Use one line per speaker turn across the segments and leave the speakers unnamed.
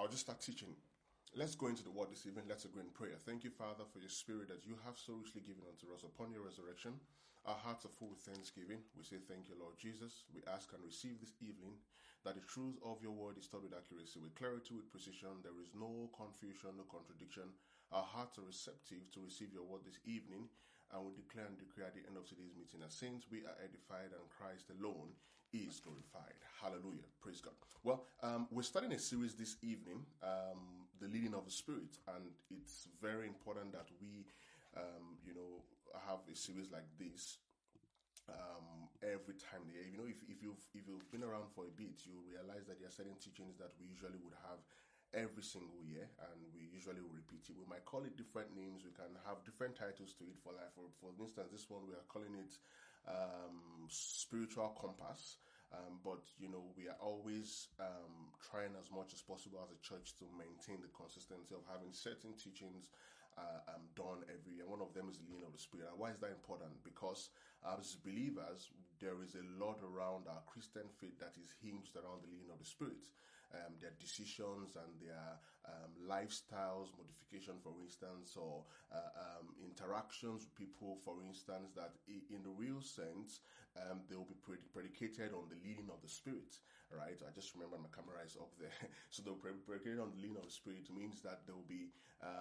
I'll just start teaching. Let's go into the word this evening. Let's agree in prayer. Thank you, Father, for your spirit that you have so richly given unto us upon your resurrection. Our hearts are full with thanksgiving. We say thank you, Lord Jesus. We ask and receive this evening that the truth of your word is taught with accuracy, with clarity, with precision. There is no confusion, no contradiction. Our hearts are receptive to receive your word this evening, and we declare and decree at the end of today's meeting, as saints, we are edified and Christ alone is glorified. Hallelujah. Praise God. Well, we're starting a series this evening, the leading of the Spirit, and it's very important that we, have a series like this every time the year. If you've been around for a bit, you'll realize that there are certain teachings that we usually would have every single year, and we usually will repeat it. We might call it different names. We can have different titles to it. For instance, this one we are calling it Spiritual Compass. But we are always trying as much as possible as a church to maintain the consistency of having certain teachings done every year. One of them is the leading of the Spirit. And why is that important? Because as believers, there is a lot around our Christian faith that is hinged around the leading of the Spirit. Their decisions and their lifestyles, modification, for instance, or interactions with people, for instance, that in the real sense, they will be predicated on the leading of the Spirit, right? I just remember my camera is up there. So they'll be predicated on the leading of the Spirit means that there will be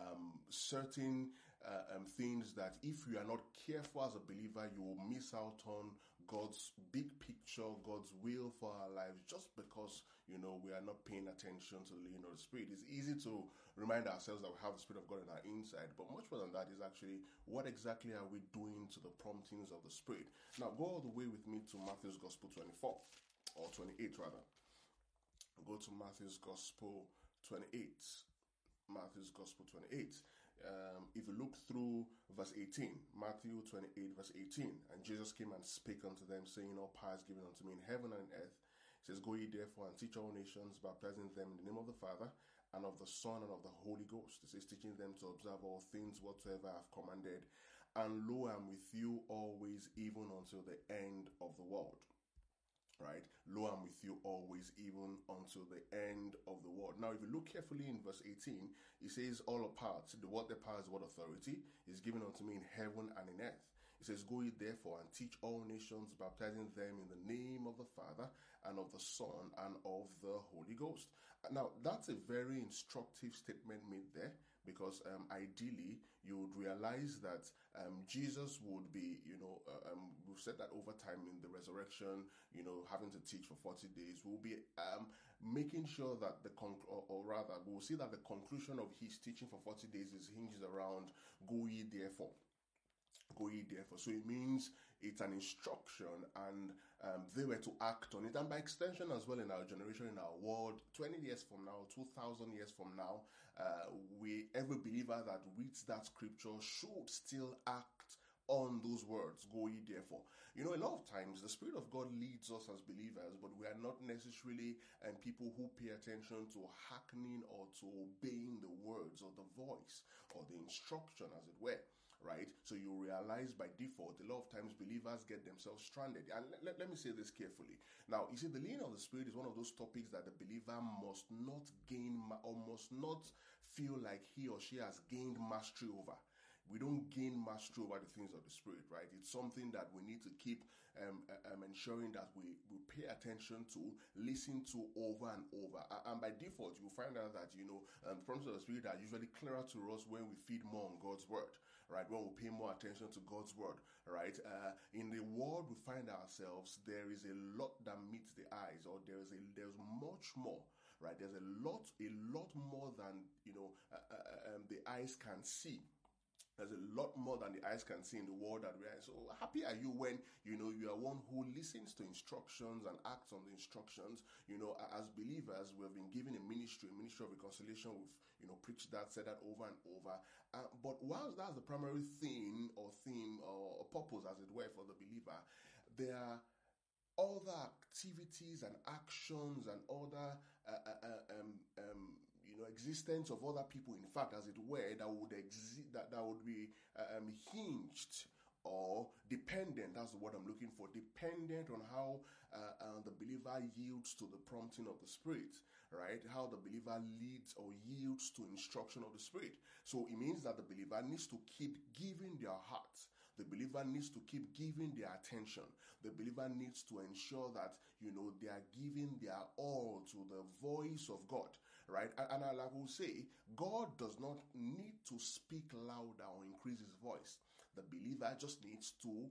certain things that if you are not careful as a believer, you will miss out on God's big picture, God's will for our lives, just because, we are not paying attention to the leading of the Spirit. It's easy to remind ourselves that we have the Spirit of God in our inside, but much more than that is actually what exactly are we doing to the promptings of the Spirit. Now, go all the way with me to Matthew's Gospel 24, or 28 rather. Go to Matthew's Gospel 28. Matthew's Gospel 28. If you look through verse 18, Matthew 28 verse 18, and Jesus came and spake unto them, saying, all power is given unto me in heaven and in earth. It says, go ye therefore and teach all nations, baptizing them in the name of the Father, and of the Son, and of the Holy Ghost. It says, teaching them to observe all things whatsoever I have commanded. And lo, I am with you always, even until the end of the world. Right? Lo, I'm with you always, even until the end of the world. Now, if you look carefully in verse 18, it says, all apart. The word the power is what authority is given unto me in heaven and in earth. It says, go ye therefore and teach all nations, baptizing them in the name of the Father and of the Son and of the Holy Ghost. Now, that's a very instructive statement made there, because ideally you would realize that Jesus would be, we've said that over time in the resurrection, having to teach for 40 days, we'll be making sure that we'll see that the conclusion of his teaching for 40 days is hinged around go ye therefore. Go ye therefore. So it means it's an instruction, and they were to act on it. And by extension as well, in our generation, in our world, 20 years from now, 2,000 years from now, every believer that reads that scripture should still act on those words, go ye therefore. A lot of times the Spirit of God leads us as believers, but we are not necessarily people who pay attention to hearkening or to obeying the words or the voice or the instruction, as it were. Right? So you realize by default, a lot of times believers get themselves stranded. And let me say this carefully. Now, you see, the leading of the Spirit is one of those topics that the believer must not gain or must not feel like he or she has gained mastery over. We don't gain mastery over the things of the Spirit, right? It's something that we need to keep ensuring that we pay attention to, listen to over and over. And by default, you'll find out that, the promises of the Spirit are usually clearer to us when we feed more on God's Word, right? When we pay more attention to God's Word, right? In the world we find ourselves, there is a lot that meets the eyes, or there's much more, right? There's a lot more than, the eyes can see. There's a lot more than the eyes can see in the world that we are in. So happy are you when, you are one who listens to instructions and acts on the instructions. As believers, we have been given a ministry of reconciliation. We've, preached that, said that over and over. But whilst that's the primary theme or purpose, as it were, for the believer, there are other activities and actions and other existence of other people, in fact, as it were, that would exist, that would be hinged or dependent. That's the word I'm looking for. Dependent on how the believer yields to the prompting of the Spirit, right? How the believer leads or yields to instruction of the Spirit. So it means that the believer needs to keep giving their heart. The believer needs to keep giving their attention. The believer needs to ensure that, they are giving their all to the voice of God, right? And I will say, God does not need to speak louder or increase his voice. The believer just needs to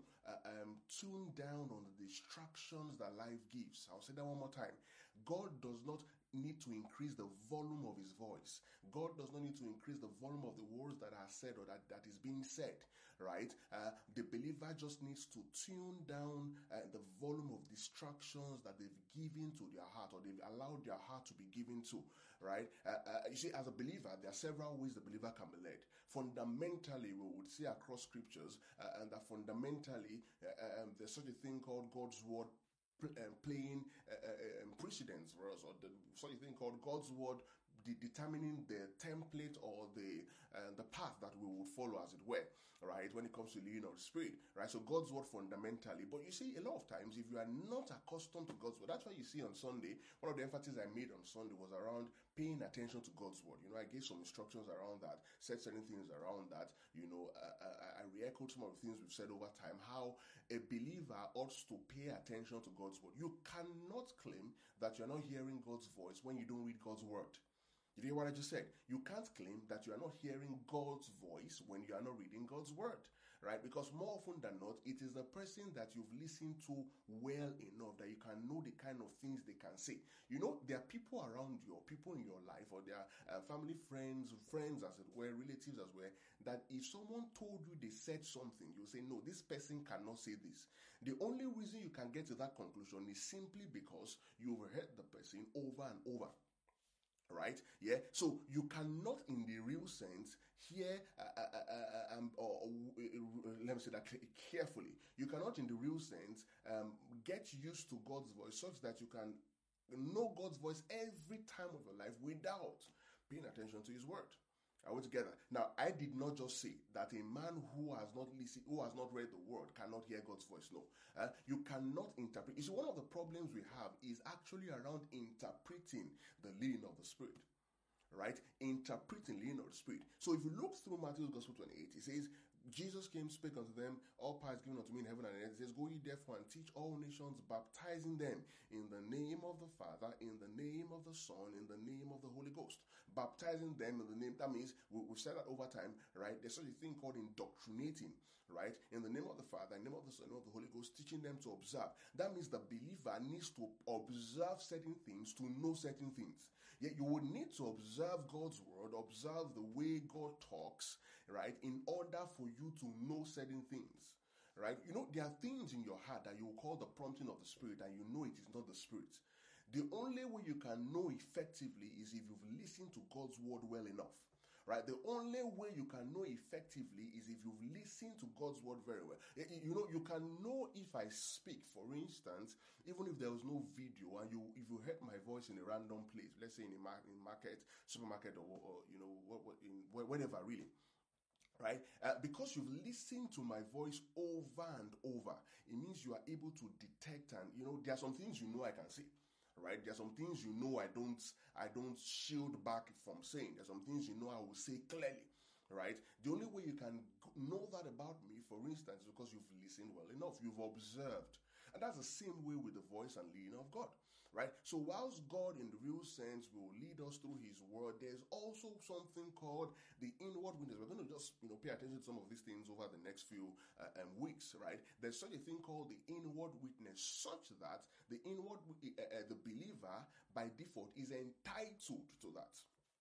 tune down on the distractions that life gives. I'll say that one more time. God does not need to increase the volume of his voice. God does not need to increase the volume of the words that are said or that is being said, right? The believer just needs to tune down the volume of distractions that they've given to their heart, or they've allowed their heart to be given to, right? You see, as a believer, there are several ways the believer can be led. Fundamentally, we would see across scriptures, and that fundamentally, there's such a thing called God's word playing precedence for us, or such a thing called God's word determining the template or the path that we would follow, as it were, right, when it comes to leading of the Spirit, right? So God's word fundamentally. But you see, a lot of times, if you are not accustomed to God's word, that's why you see on Sunday, one of the emphasis I made on Sunday was around paying attention to God's word. I gave some instructions around that, said certain things around that. I re-echoed some of the things we've said over time, how a believer ought to pay attention to God's word. You cannot claim that you're not hearing God's voice when you don't read God's word. You hear what I just said? You can't claim that you are not hearing God's voice when you are not reading God's word, right? Because more often than not, it is the person that you've listened to well enough that you can know the kind of things they can say. There are people around you, or people in your life, or there are family, friends as it were, relatives as well, that if someone told you they said something, you'll say, no, this person cannot say this. The only reason you can get to that conclusion is simply because you've heard the person over and over. Right? Yeah. So you cannot, in the real sense, hear, let me say that carefully. You cannot, in the real sense, get used to God's voice such that you can know God's voice every time of your life without paying attention to His word. Are we together? Now, I did not just say that a man who has not listened, who has not read the word, cannot hear God's voice. No, you cannot interpret. You see, one of the problems we have is actually around interpreting the leading of the Spirit, right? Interpreting leading of the Spirit. So, if you look through Matthew's Gospel 28, it says, Jesus came, spake unto them, all power is given unto me in heaven and earth. It says, go ye therefore and teach all nations, baptizing them in the name of the Father, in the name of the Son, in the name of the Holy Ghost. Baptizing them in the name, that means, we've said that over time, right? There's such a thing called indoctrinating, right? In the name of the Father, in the name of the Son, in the name of the Holy Ghost, teaching them to observe. That means the believer needs to observe certain things to know certain things. Yet you would need to observe God's word, observe the way God talks, right, in order for you to know certain things, right? There are things in your heart that you will call the prompting of the Spirit, and you know it is not the Spirit. The only way you can know effectively is if you've listened to God's word well enough, right? The only way you can know effectively is if you've listened to God's word very well. You can know if I speak, for instance, even if there was no video, and if you heard my voice in a random place, let's say in a market, supermarket, or whatever, really. Right? Because you've listened to my voice over and over, it means you are able to detect, and there are some things I can say. Right? There are some things I don't shield back from saying. There are some things I will say clearly. Right? The only way you can know that about me, for instance, is because you've listened well enough. You've observed. And that's the same way with the voice and leading of God. Right? So whilst God in the real sense will lead us through His word, there's also something called the inward witness. We're going to just pay attention to some of these things over the next few weeks, right? There's such a thing called the inward witness, such that the believer by default is entitled to that.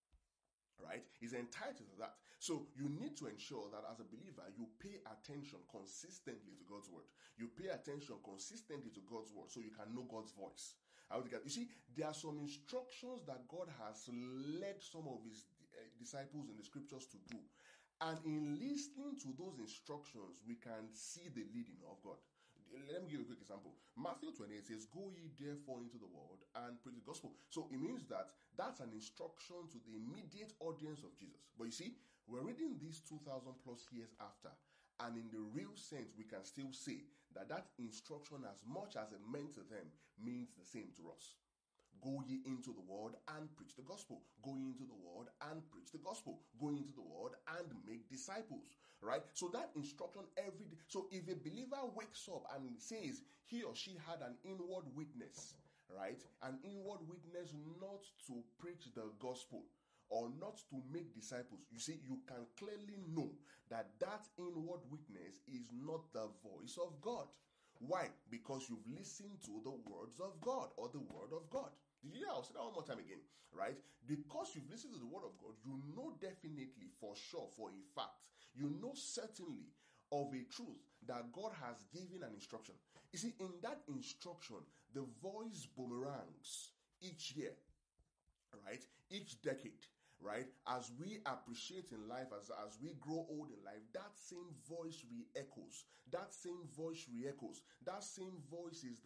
Right? Is entitled to that. So you need to ensure that as a believer, you pay attention consistently to God's word. You pay attention consistently to God's word so you can know God's voice. You see, there are some instructions that God has led some of His disciples in the scriptures to do. And in listening to those instructions, we can see the leading of God. Let me give you a quick example. Matthew 28 says, go ye therefore into the world and preach the gospel. So it means that that's an instruction to the immediate audience of Jesus. But you see, we're reading this 2,000 plus years after. And in the real sense, we can still say that that instruction, as much as it meant to them, means the same to us. Go ye into the world and preach the gospel. Go ye into the world and preach the gospel. Go ye into the world and make disciples. Right? So that instruction every day. So if a believer wakes up and says he or she had an inward witness, right? An inward witness not to preach the gospel or not to make disciples, you see, you can clearly know that that inward witness is not the voice of God. Why? Because you've listened to the words of God or the word of God. Did you hear? I'll say that one more time again, right? Because you've listened to the word of God, you know definitely, for sure, for a fact, you know certainly of a truth that God has given an instruction. You see, in that instruction, the voice boomerangs each year, right? Each decade, right? As we appreciate in life, as we grow old in life, that same voice re-echoes. That same voice re-echoes. That same voice is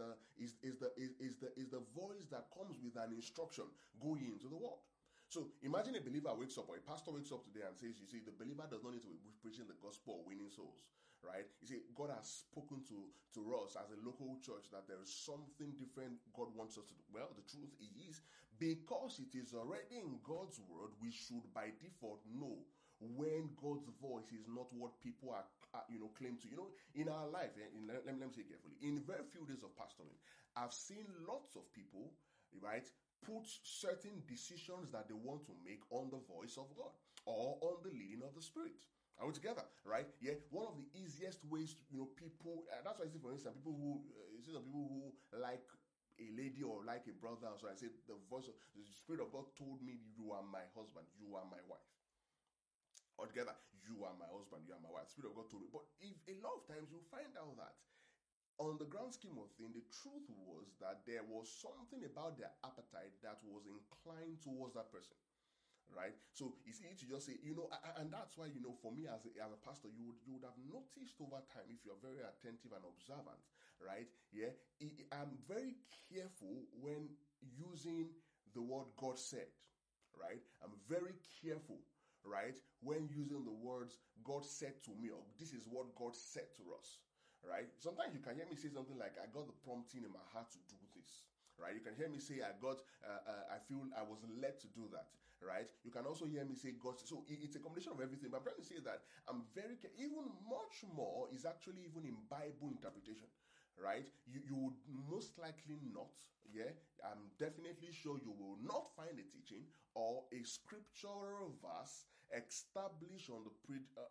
the voice that comes with an instruction going into the world. So imagine a believer wakes up, or a pastor wakes up today and says, you see, the believer does not need to be preaching the gospel or winning souls, right? You see, God has spoken to us as a local church that there is something different God wants us to do. Well, the truth is, because it is already in God's word, we should by default know when God's voice is not what people are claim to. In our life, let me say carefully, in very few days of pastoring, I've seen lots of people, right, put certain decisions that they want to make on the voice of God or on the leading of the Spirit. Are we together? Right? Yeah. One of the easiest ways, people, that's why I see, for instance, people who, you see some people who like a lady or like a brother. So I say, the voice of the Spirit of God told me, you are my husband, you are my wife. Or together, you are my husband, you are my wife. The Spirit of God told me. But if a lot of times you find out that on the grand scheme of things, the truth was that there was something about their appetite that was inclined towards that person, right? So it's easy to just say, and that's why, for me as a pastor, you would have noticed over time, if you're very attentive and observant, right? Yeah, I'm very careful when using the word God said, right? I'm very careful, right, when using the words God said to me, or this is what God said to us. Right? Sometimes you can hear me say something like, I got the prompting in my heart to do this. Right? You can hear me say, I feel I was led to do that. Right? You can also hear me say, God. So it's a combination of everything. But I'm trying to say that I'm very even much more is actually even in Bible interpretation. Right? You would most likely not. Yeah? I'm definitely sure you will not find a teaching or a scriptural verse established on the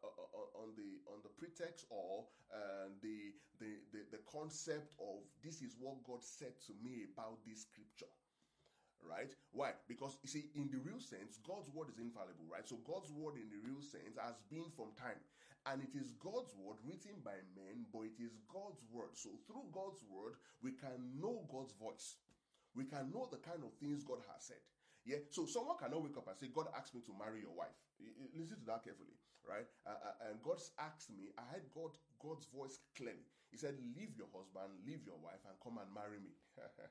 pretext or the concept of this is what God said to me about this scripture. Right? Why? Because you see, in the real sense, God's word is infallible, right? So God's word in the real sense has been from time. And it is God's word written by men, but it is God's word. So through God's word, we can know God's voice. We can know the kind of things God has said. Yeah, so someone cannot wake up and say, God asked me to marry your wife. Listen to that carefully, right? And God asked me, I heard God's voice clearly. He said, leave your husband, leave your wife, and come and marry me.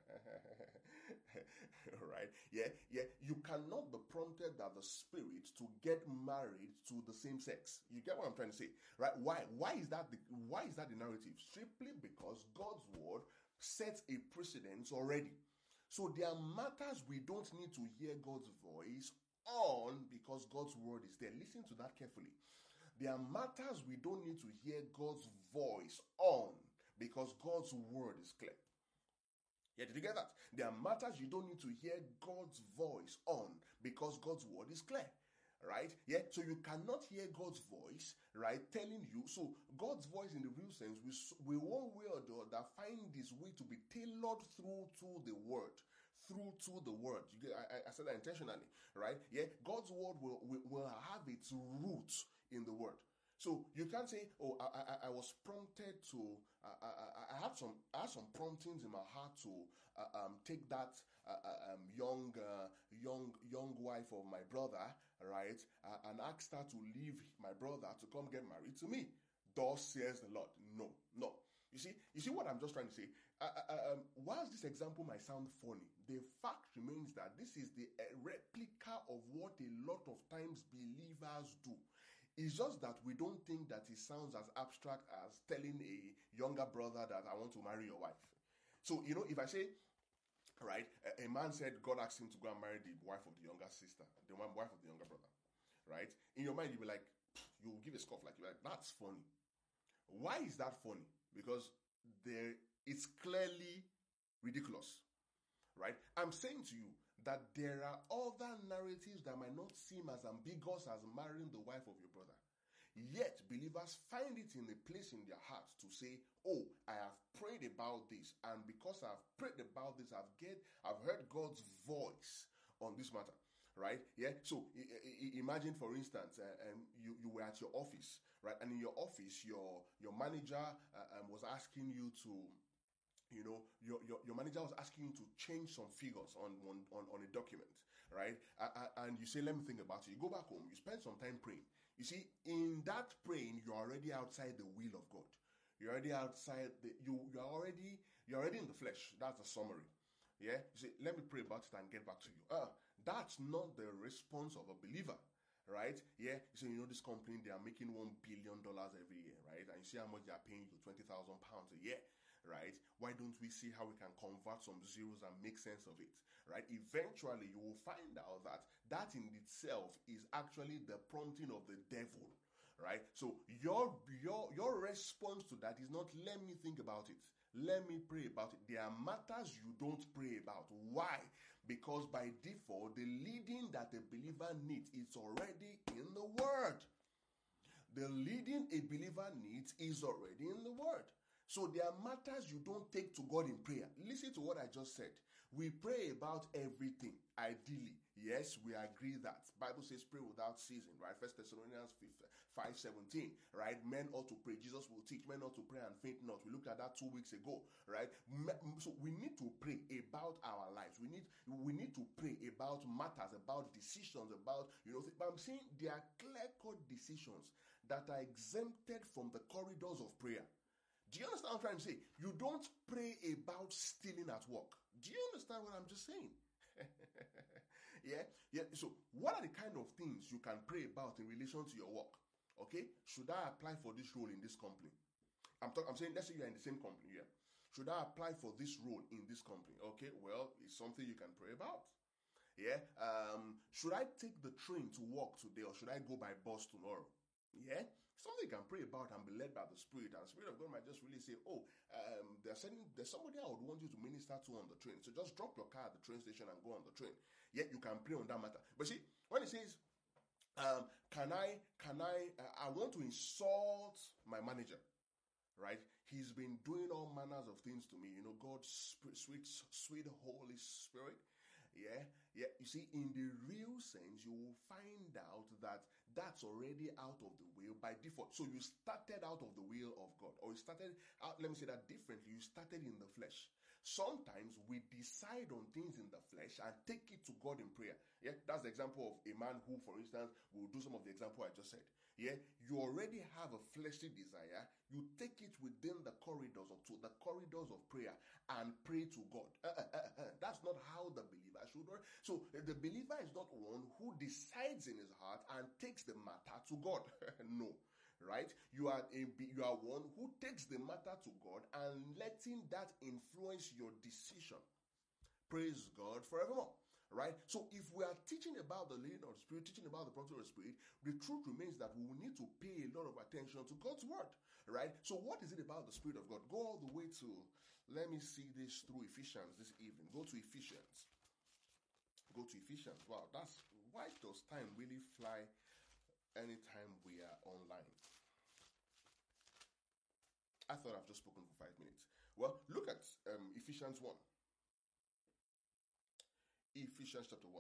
Right? Yeah. You cannot be prompted by the Spirit to get married to the same sex. You get what I'm trying to say, right? Why? Why is that the narrative? Strictly because God's word sets a precedence already. So there are matters we don't need to hear God's voice on because God's word is there. Listen to that carefully. There are matters we don't need to hear God's voice on because God's word is clear. Yeah, did you get that? There are matters you don't need to hear God's voice on because God's word is clear. Right? Yeah, so you cannot hear God's voice, right, telling you. So God's voice in the real sense, we one way or the other find this way to be tailored through to the word. Through to the word. I said that intentionally, right? Yeah, God's word will have its roots in the word. So you can't say, oh, I was prompted to, I had some promptings in my heart to take that young wife of my brother, right, and asked her to leave my brother to come get married to me. Thus says the Lord. No. You see what I'm just trying to say? Whilst this example might sound funny, the fact remains that this is the replica of what a lot of times believers do. It's just that we don't think that it sounds as abstract as telling a younger brother that I want to marry your wife. So, if I say, right, a man said God asked him to go and marry the wife of the younger sister, the wife of the younger brother, right? In your mind, you'll be like, you'll give a scoff, like, that's funny. Why is that funny? Because it's clearly ridiculous, right? I'm saying to you that there are other narratives that might not seem as ambiguous as marrying the wife of your brother. Yet, believers find it in a place in their hearts to say, oh, I have prayed about this, and because I've prayed about this, I've heard God's voice on this matter, right? Yeah. So imagine, for instance, you were at your office, right? And in your office, your manager was asking you to, your manager was asking you to change some figures on a document, right? And you say, let me think about it. You go back home, you spend some time praying. You see, in that praying, you're already outside the will of God. You're already outside you're already in the flesh. That's a summary. Yeah. You say, let me pray about it and get back to you. That's not the response of a believer, right? Yeah. You say, this company, they are making $1 billion every year, right? And you see how much they are paying you, £20,000 a year, right? Why don't we see how we can convert some zeros and make sense of it, right? Eventually, you will find out that in itself is actually the prompting of the devil, right? So your response to that is not, let me think about it. Let me pray about it. There are matters you don't pray about. Why? Because by default, the leading that a believer needs is already in the Word. The leading a believer needs is already in the Word. So there are matters you don't take to God in prayer. Listen to what I just said. We pray about everything, ideally. Yes, we agree that. Bible says pray without ceasing, right? 1 Thessalonians 5:17, right? Men ought to pray. Jesus will teach men ought to pray and faint not. We looked at that 2 weeks ago, right? So we need to pray about our lives. We need to pray about matters, about decisions, about, but I'm saying there are clear-cut decisions that are exempted from the corridors of prayer. Do you understand what I'm trying to say? You don't pray about stealing at work. Do you understand what I'm just saying? Yeah. So what are the kind of things you can pray about in relation to your work? Okay. Should I apply for this role in this company? I'm saying, let's say you're in the same company. Yeah. Should I apply for this role in this company? Okay. Well, it's something you can pray about. Yeah. Should I take the train to work today, or should I go by bus tomorrow? Yeah. Something you can pray about and be led by the Spirit. And the Spirit of God might just really say, there's somebody I would want you to minister to on the train. So just drop your car at the train station and go on the train. Yet you can pray on that matter. But see, when it says, I want to insult my manager, right? He's been doing all manners of things to me. God's sweet Holy Spirit. Yeah. You see, in the real sense, you will find out that that's already out of the will by default. So you started out of the will of God, or you started out, let me say that differently, you started in the flesh. Sometimes we decide on things in the flesh and take it to God in prayer. Yeah, that's the example of a man who, for instance, will do some of the example I just said. Yeah, you already have a fleshly desire. You take it within the corridors of prayer and pray to God. That's not how the believer should work. So the believer is not one who decides in his heart and takes the matter to God. No, right? You are one who takes the matter to God and letting that influence your decision. Praise God forevermore. Right? So if we are teaching about the leading of the Spirit, teaching about the prompting of the Spirit, the truth remains that we will need to pay a lot of attention to God's word. Right? So what is it about the Spirit of God? Go all the way to, let me see this through Ephesians this evening. Go to Ephesians. Wow, why does time really fly anytime we are online? I thought I've just spoken for 5 minutes. Well, look at Ephesians 1. Ephesians chapter 1.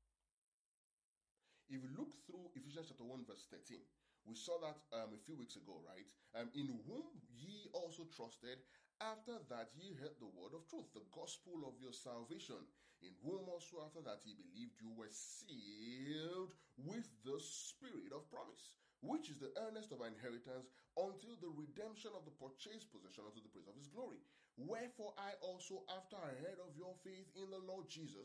If you look through Ephesians chapter 1 verse 13, we saw that a few weeks ago, right? In whom ye also trusted, after that ye heard the word of truth, the gospel of your salvation, in whom also after that ye believed, you were sealed with the Spirit of promise, which is the earnest of our inheritance until the redemption of the purchased possession unto the praise of his glory. Wherefore I also, after I heard of your faith in the Lord Jesus,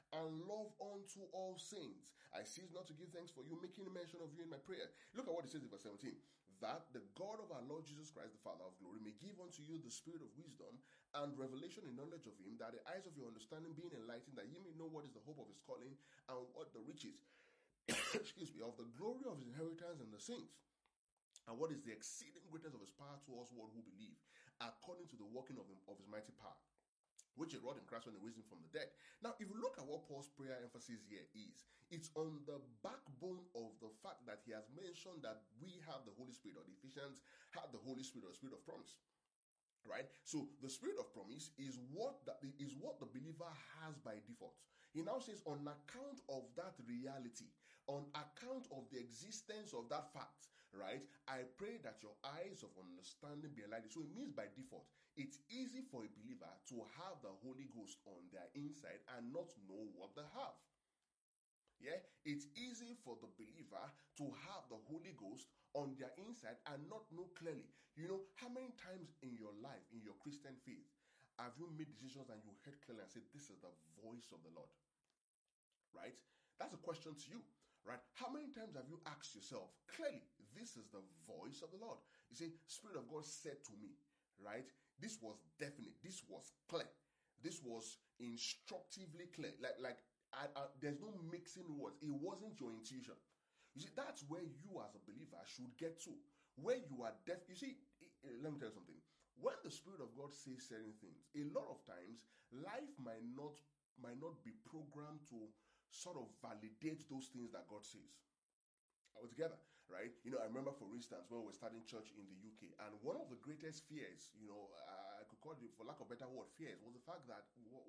and love unto all saints. I cease not to give thanks for you, making mention of you in my prayer. Look at what it says in verse 17. That the God of our Lord Jesus Christ, the Father of glory, may give unto you the spirit of wisdom and revelation and knowledge of him, that the eyes of your understanding being enlightened, that ye may know what is the hope of his calling, and what the riches excuse me, of the glory of his inheritance in the saints, and what is the exceeding greatness of his power towards one who believe, according to the working of his mighty power, which he wrought in Christ when he raised him from the dead. Now, if you look at what Paul's prayer emphasis here is, it's on the backbone of the fact that he has mentioned that we have the Holy Spirit, or the Ephesians have the Holy Spirit, or the Spirit of promise. Right? So the spirit of promise is what the believer has by default. He now says, on account of that reality, on account of the existence of that fact, right? I pray that your eyes of understanding be enlightened. So it means by default, it's easy for a believer to have the Holy Ghost on their inside and not know what they have. Yeah, it's easy for the believer to have the Holy Ghost on their inside and not know clearly. You know, how many times in your life, in your Christian faith, have you made decisions and you heard clearly and said, this is the voice of the Lord? Right? That's a question to you. Right? How many times have you asked yourself, clearly, this is the voice of the Lord? You see, Spirit of God said to me, right? This was definite. This was clear. This was instructively clear. There's no mixing words. It wasn't your intuition. You see, that's where you as a believer should get to. Where you are deaf. You see, let me tell you something. When the Spirit of God says certain things, a lot of times, life might not be programmed to sort of validate those things that God says. Are we together? Right? You know, I remember, for instance, when we were starting church in the UK, and one of the greatest fears, you know, I could call it, for lack of a better word, fears, was the fact that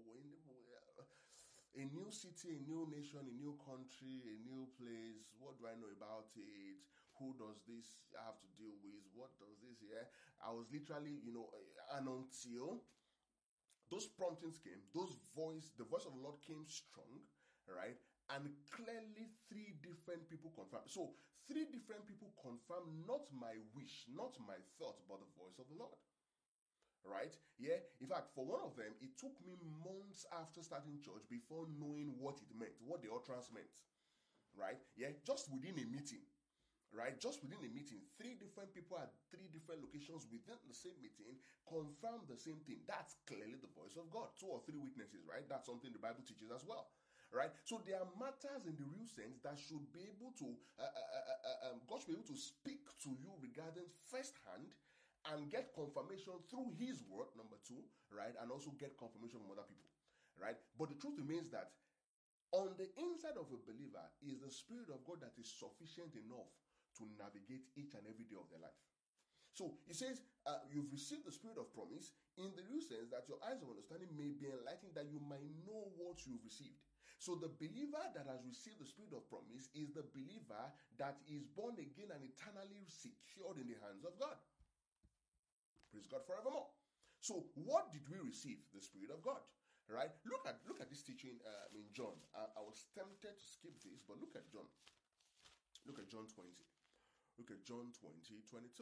a new city, a new nation, a new country, a new place. What do I know about it? Who does this have to deal with? What does this here? I was literally, you know, and until those promptings came, the voice of the Lord came strong, right? And clearly 3 different people confirmed. So 3 different people confirmed not my wish, not my thought, but the voice of the Lord. Right? Yeah. In fact, for one of them, it took me months after starting church before knowing what it meant, what the utterance meant. Right? Yeah. Just within a meeting. Right? Just within a meeting, 3 different people at 3 different locations within the same meeting confirmed the same thing. That's clearly the voice of God. 2 or 3 witnesses, right? That's something the Bible teaches as well. Right? So there are matters in the real sense that should be able to, God should be able to speak to you regarding firsthand and get confirmation through his word, number 2, right? And also get confirmation from other people, right? But the truth remains that on the inside of a believer is the Spirit of God that is sufficient enough to navigate each and every day of their life. So he says, you've received the Spirit of promise in the real sense that your eyes of understanding may be enlightened, that you might know what you've received. So the believer that has received the Spirit of promise is the believer that is born again and eternally secured in the hands of God. Praise God forevermore. So what did we receive? The Spirit of God. Right? Look at this teaching in John. I was tempted to skip this, but look at John. Look at John 20. Look at John 20:22.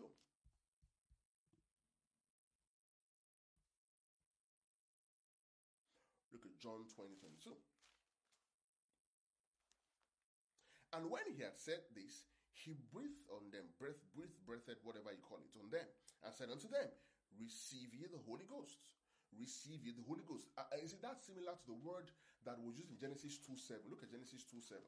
Look at John 20:22. And when he had said this, he breathed on them, breathed, whatever you call it, on them, and said unto them, receive ye the Holy Ghost. Receive ye the Holy Ghost. Is it that similar to the word that was used in Genesis 2:7? Look at Genesis 2:7.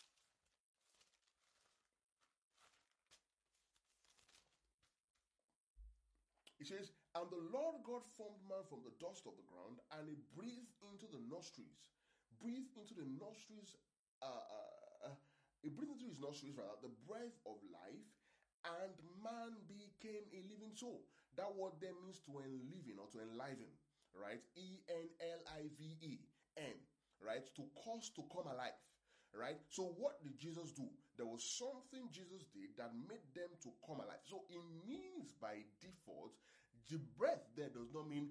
It says, and the Lord God formed man from the dust of the ground, and he breathed into the nostrils. Breathed into the nostrils, he breathed into his nostrils, the breath of life, and man became a living soul. That word then means to enliven or to enliven, right? ENLIVEN, right? To cause to come alive, right? So what did Jesus do? There was something Jesus did that made them to come alive. So it means by default, the breath there does not mean,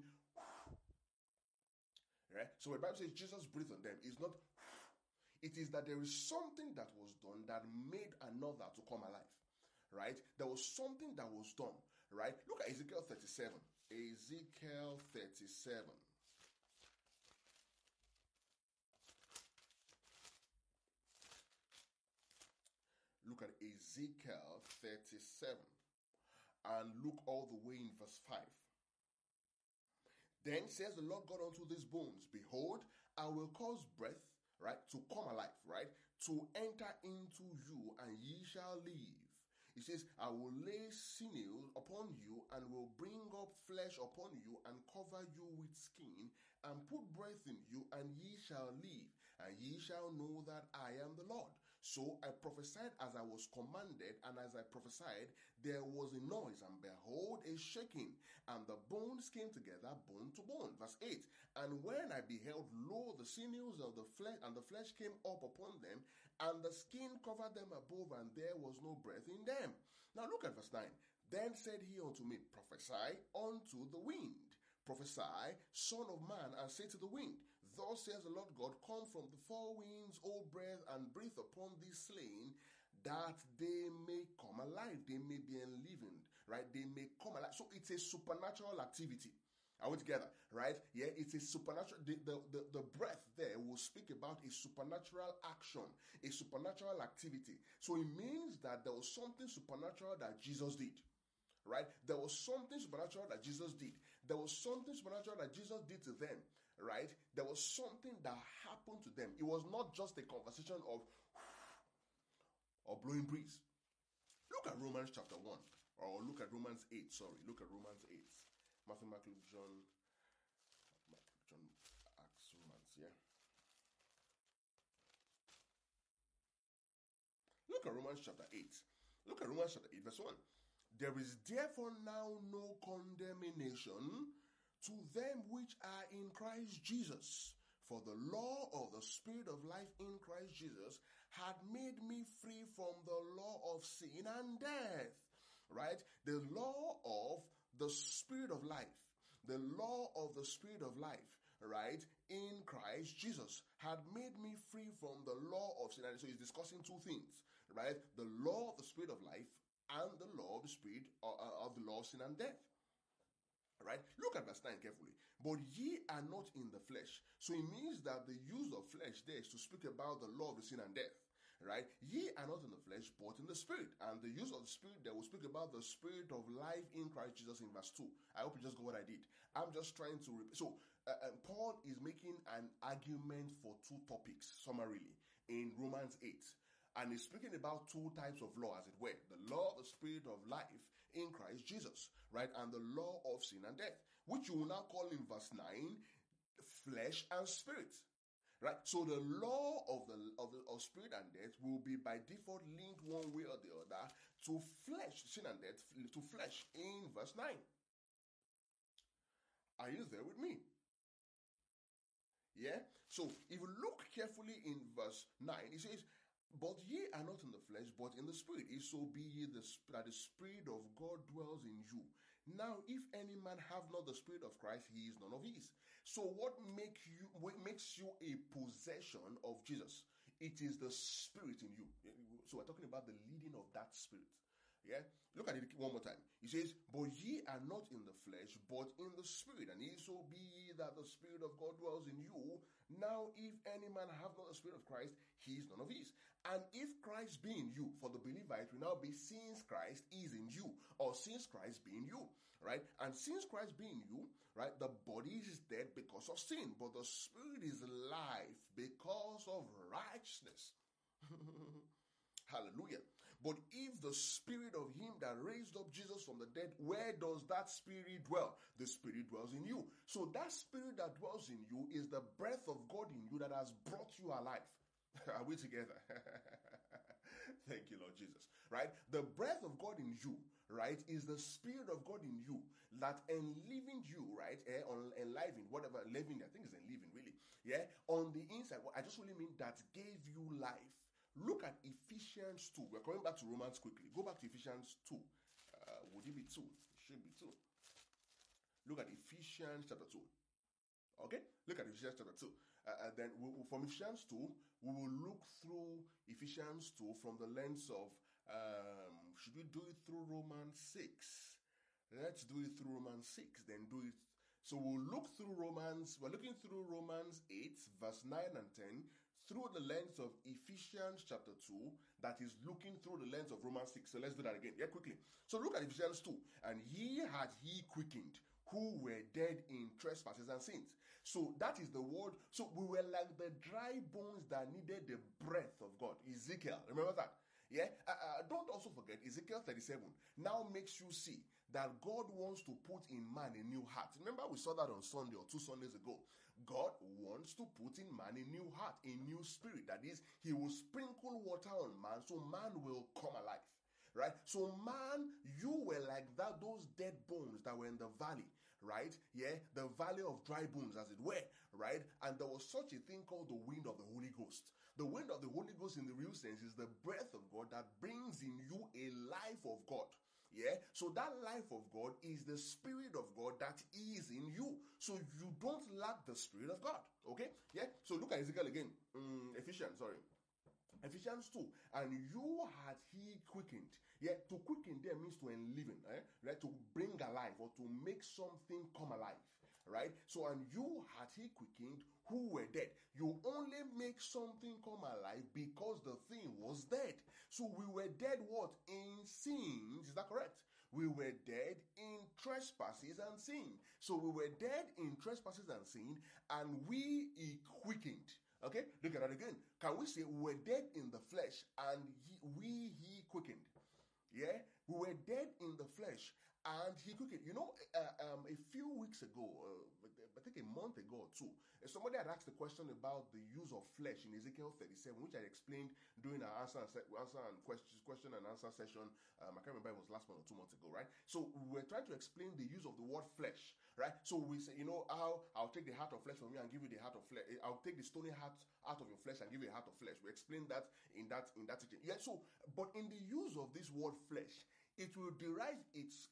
right? So when the Bible says Jesus breathed on them, it's not, it is that there is something that was done that made another to come alive, right? There was something that was done, right? Look at Ezekiel 37. Ezekiel 37. look at Ezekiel 37 and look all the way in verse 5. Then says the Lord God unto these bones, behold, I will cause breath, right, to come alive, right, to enter into you, and ye shall live. It says, I will lay sinews upon you, and will bring up flesh upon you, and cover you with skin, and put breath in you, and ye shall live, and ye shall know that I am the Lord. So I prophesied as I was commanded, and as I prophesied, there was a noise, and behold, a shaking, and the bones came together, bone to bone. Verse 8, and when I beheld, lo, the sinews of the flesh, and the flesh came up upon them, and the skin covered them above, and there was no breath in them. Now look at verse 9. Then said he unto me, prophesy unto the wind. Prophesy, son of man, and say to the wind, thus says the Lord God, come from the four winds, O breath, and breathe upon these slain, that they may come alive, they may be enlivened, right? They may come alive. So it's a supernatural activity. Are we together? Right? Yeah, it's a supernatural. The breath there will speak about a supernatural action, a supernatural activity. So it means that there was something supernatural that Jesus did. Right? There was something supernatural that Jesus did. There was something supernatural that Jesus did to them. Right? There was something that happened to them. It was not just a conversation of or blowing breeze. Look at Romans chapter 1. Or look at Romans 8. Sorry. Look at Romans 8. Matthew, Mark, Luke, John, Acts, Romans, yeah. Look at Romans chapter 8. Look at Romans chapter 8, verse 1. There is therefore now no condemnation to them which are in Christ Jesus. For the law of the Spirit of life in Christ Jesus had made me free from the law of sin and death. Right? The law of the Spirit of life. The law of the Spirit of life, right, in Christ Jesus had made me free from the law of sin. And so he's discussing two things, right? The law of the Spirit of life and the law of the Spirit of the law of sin and death. Right? Look at verse 9 carefully. But ye are not in the flesh. So it means that the use of flesh there is to speak about the law of the sin and death. Right? Ye are not in the flesh, but in the Spirit. And the use of the Spirit there will speak about the Spirit of life in Christ Jesus in verse 2. I hope you just got what I did. I'm just trying to repeat. So Paul is making an argument for two topics, summarily, in Romans 8. And he's speaking about two types of law, as it were. The law of the Spirit of life in Christ Jesus, right? And the law of sin and death, which you will now call in verse 9, flesh and spirit. Right? So the law of spirit and death will be by default linked one way or the other to flesh, sin and death, to flesh in verse 9. Are you there with me? Yeah? So if you look carefully in verse 9, it says, but ye are not in the flesh, but in the Spirit. If so be ye that the Spirit of God dwells in you. Now, if any man have not the Spirit of Christ, he is none of his. So what makes you a possession of Jesus? It is the Spirit in you. So we're talking about the leading of that Spirit. Yeah? Look at it one more time. He says, but ye are not in the flesh, but in the Spirit. And if so be ye that the Spirit of God dwells in you. Now, if any man have not the Spirit of Christ, he is none of his. And if Christ be in you, for the believer, it will now be since Christ is in you, or since Christ be in you, right? And since Christ be in you, right, the body is dead because of sin, but the Spirit is life because of righteousness. Hallelujah. But if the Spirit of him that raised up Jesus from the dead, where does that Spirit dwell? The Spirit dwells in you. So that Spirit that dwells in you is the breath of God in you that has brought you alive. Are we together? Thank you, Lord Jesus. Right? The breath of God in you, right, is the Spirit of God in you that enlivened you, right? Enlivened, whatever, living, I think it's enlivened, really. Yeah? On the inside, I just really mean that gave you life. Look at Ephesians 2. We're coming back to Romans quickly. Go back to Ephesians 2. Would it be 2? It should be 2. Look at Ephesians chapter 2. Okay? Look at Ephesians chapter 2. Then from Ephesians 2, we will look through Ephesians 2 from the lens of, should we do it through Romans 6? Let's do it through Romans 6, then do it. So we'll look through we're looking through Romans 8, verse 9 and 10, through the lens of Ephesians chapter 2 that is looking through the lens of Romans 6. So let's do that again. Yeah, quickly. So look at Ephesians 2. And he quickened who were dead in trespasses and sins. So that is the word. So we were like the dry bones that needed the breath of God. Ezekiel, remember that? Yeah. Don't also forget Ezekiel 37 now makes you see that God wants to put in man a new heart. Remember we saw that on Sunday or 2 Sundays ago. God wants to put in man a new heart, a new spirit. That is, he will sprinkle water on man so man will come alive. Right? So man, you were like that, those dead bones that were in the valley, right? Yeah, the valley of dry bones, as it were, right? And there was such a thing called the wind of the Holy Ghost. The wind of the Holy Ghost in the real sense is the breath of God that brings in you a life of God. Yeah, so that life of God is the Spirit of God that is in you. So you don't lack the Spirit of God. Okay? Yeah. So look at Ezekiel again. Ephesians 2. And you had he quickened. Yeah, to quicken there means to enliven, right? To bring alive or to make something come alive. Right? So, and you had he quickened who were dead. You only make something come alive because the thing was dead. So we were dead what? In sins. Is that correct? We were dead in trespasses and sin. So we were dead in trespasses and sin, and he quickened. Okay, look at that again. Can we say we were dead in the flesh and he quickened? Yeah, we were dead in the flesh and he quickened. You know, a few weeks ago, I think a month ago or two, somebody had asked a question about the use of flesh in Ezekiel 37, which I explained during our question and answer session. I can't remember, it was last month or 2 months ago, right? So we were trying to explain the use of the word flesh, right? So we say, you know, how I'll take the heart of flesh from you and give you the heart of flesh. I'll take the stony heart out of your flesh and give you a heart of flesh. We explained that in that teaching. Yeah. So, but in the use of this word flesh, it will derive its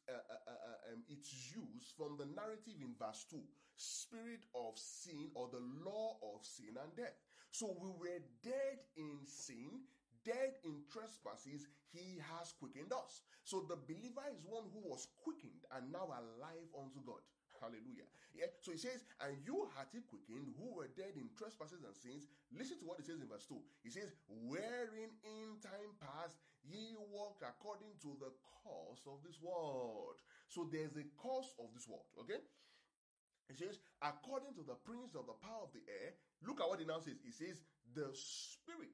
use from the narrative in verse 2, spirit of sin or the law of sin and death. So we were dead in sin, dead in trespasses, he has quickened us. So the believer is one who was quickened and now alive unto God. Hallelujah. Yeah. So he says, and you had he quickened who were dead in trespasses and sins. Listen to what it says in verse 2. He says, wherein in time past ye walked according to the course of this world. So there's a course of this world. Okay. It says, according to the prince of the power of the air. Look at what it now says. It says, the spirit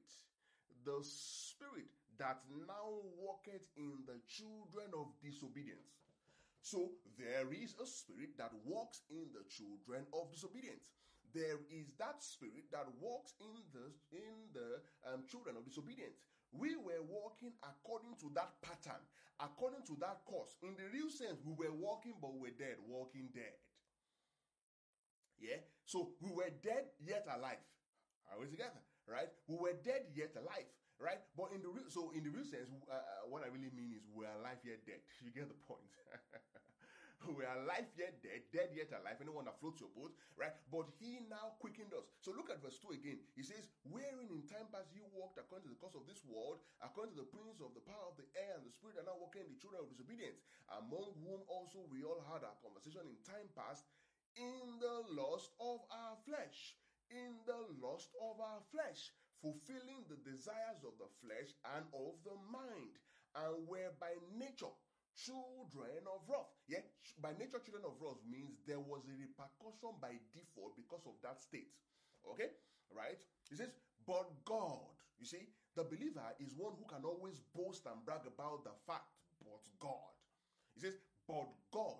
that now walketh in the children of disobedience. So there is a spirit that walks in the children of disobedience. There is that spirit that walks in the children of disobedience. We were walking according to that pattern, according to that course. In the real sense, we were walking, but we were dead, walking dead. Yeah. So we were dead yet alive. Are we together? Right? We were dead yet alive. Right? But in the real sense, what I really mean is we're alive yet dead. You get the point? We are alive yet dead, dead yet alive. Anyone that floats your boat, right? But he now quickened us. So look at verse 2 again. He says, wherein in time past you walked according to the course of this world, according to the prince of the power of the air and the spirit that now walking in the children of disobedience, among whom also we all had our conversation in time past in the lust of our flesh. In the lust of our flesh, fulfilling the desires of the flesh and of the mind, and were by nature children of wrath. Yeah, by nature children of wrath means there was a repercussion by default because of that state. Okay, right? He says, but God, you see, the believer is one who can always boast and brag about the fact, but God. He says, but God.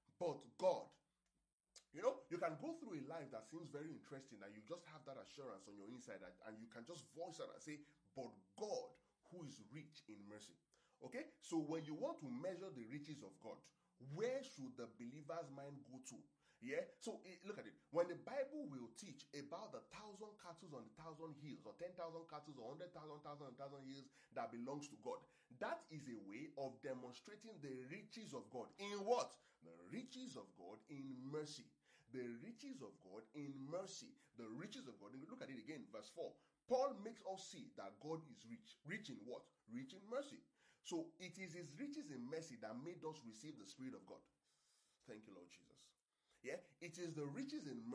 You know, you can go through a life that seems very interesting and you just have that assurance on your inside and you can just voice it and say, but God, who is rich in mercy. Okay, so when you want to measure the riches of God, where should the believer's mind go to? Yeah, so look at it. When the Bible will teach about the 1,000 cattle on the 1,000 hills, or 10,000 cattle or 100,000 hills that belongs to God, that is a way of demonstrating the riches of God. In what? The riches of God in mercy. The riches of God in mercy. The riches of God. Look at it again, verse 4. Paul makes us see that God is rich. Rich in what? Rich in mercy. So it is his riches in mercy that made us receive the Spirit of God. Thank you, Lord Jesus. Yeah, it is the riches in mercy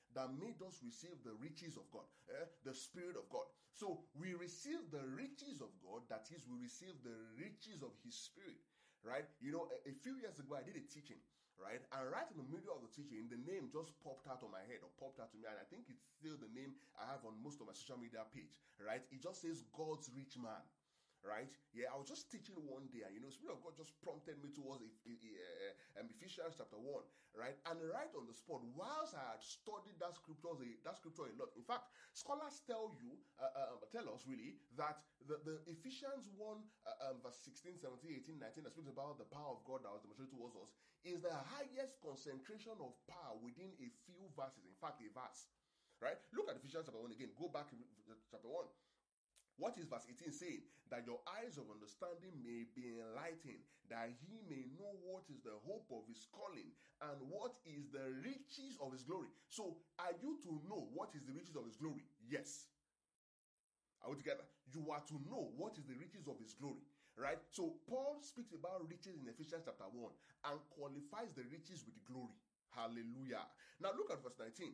that made us receive the riches of God, the Spirit of God. So we receive the riches of God, that is, we receive the riches of His Spirit, right? You know, a few years ago, I did a teaching, right? And right in the middle of the teaching, the name just popped out on my head, or popped out to me, and I think it's still the name I have on most of my social media page, right? It just says God's rich man. Right? Yeah, I was just teaching one day, and Spirit of God just prompted me towards Ephesians chapter 1, right? And right on the spot, whilst I had studied that scripture a lot. In fact, scholars tell us really that the Ephesians 1, verse 16, 17, 18, 19, that speaks about the power of God that was demonstrated towards us, is the highest concentration of power within a few verses. In fact, a verse. Right? Look at Ephesians chapter 1 again. Go back to chapter 1. What is verse 18 saying? That your eyes of understanding may be enlightened, that he may know what is the hope of his calling and what is the riches of his glory. So, are you to know what is the riches of his glory? Yes. Are we together? You are to know what is the riches of his glory, right? So, Paul speaks about riches in Ephesians chapter 1 and qualifies the riches with glory. Hallelujah. Now, look at verse 19.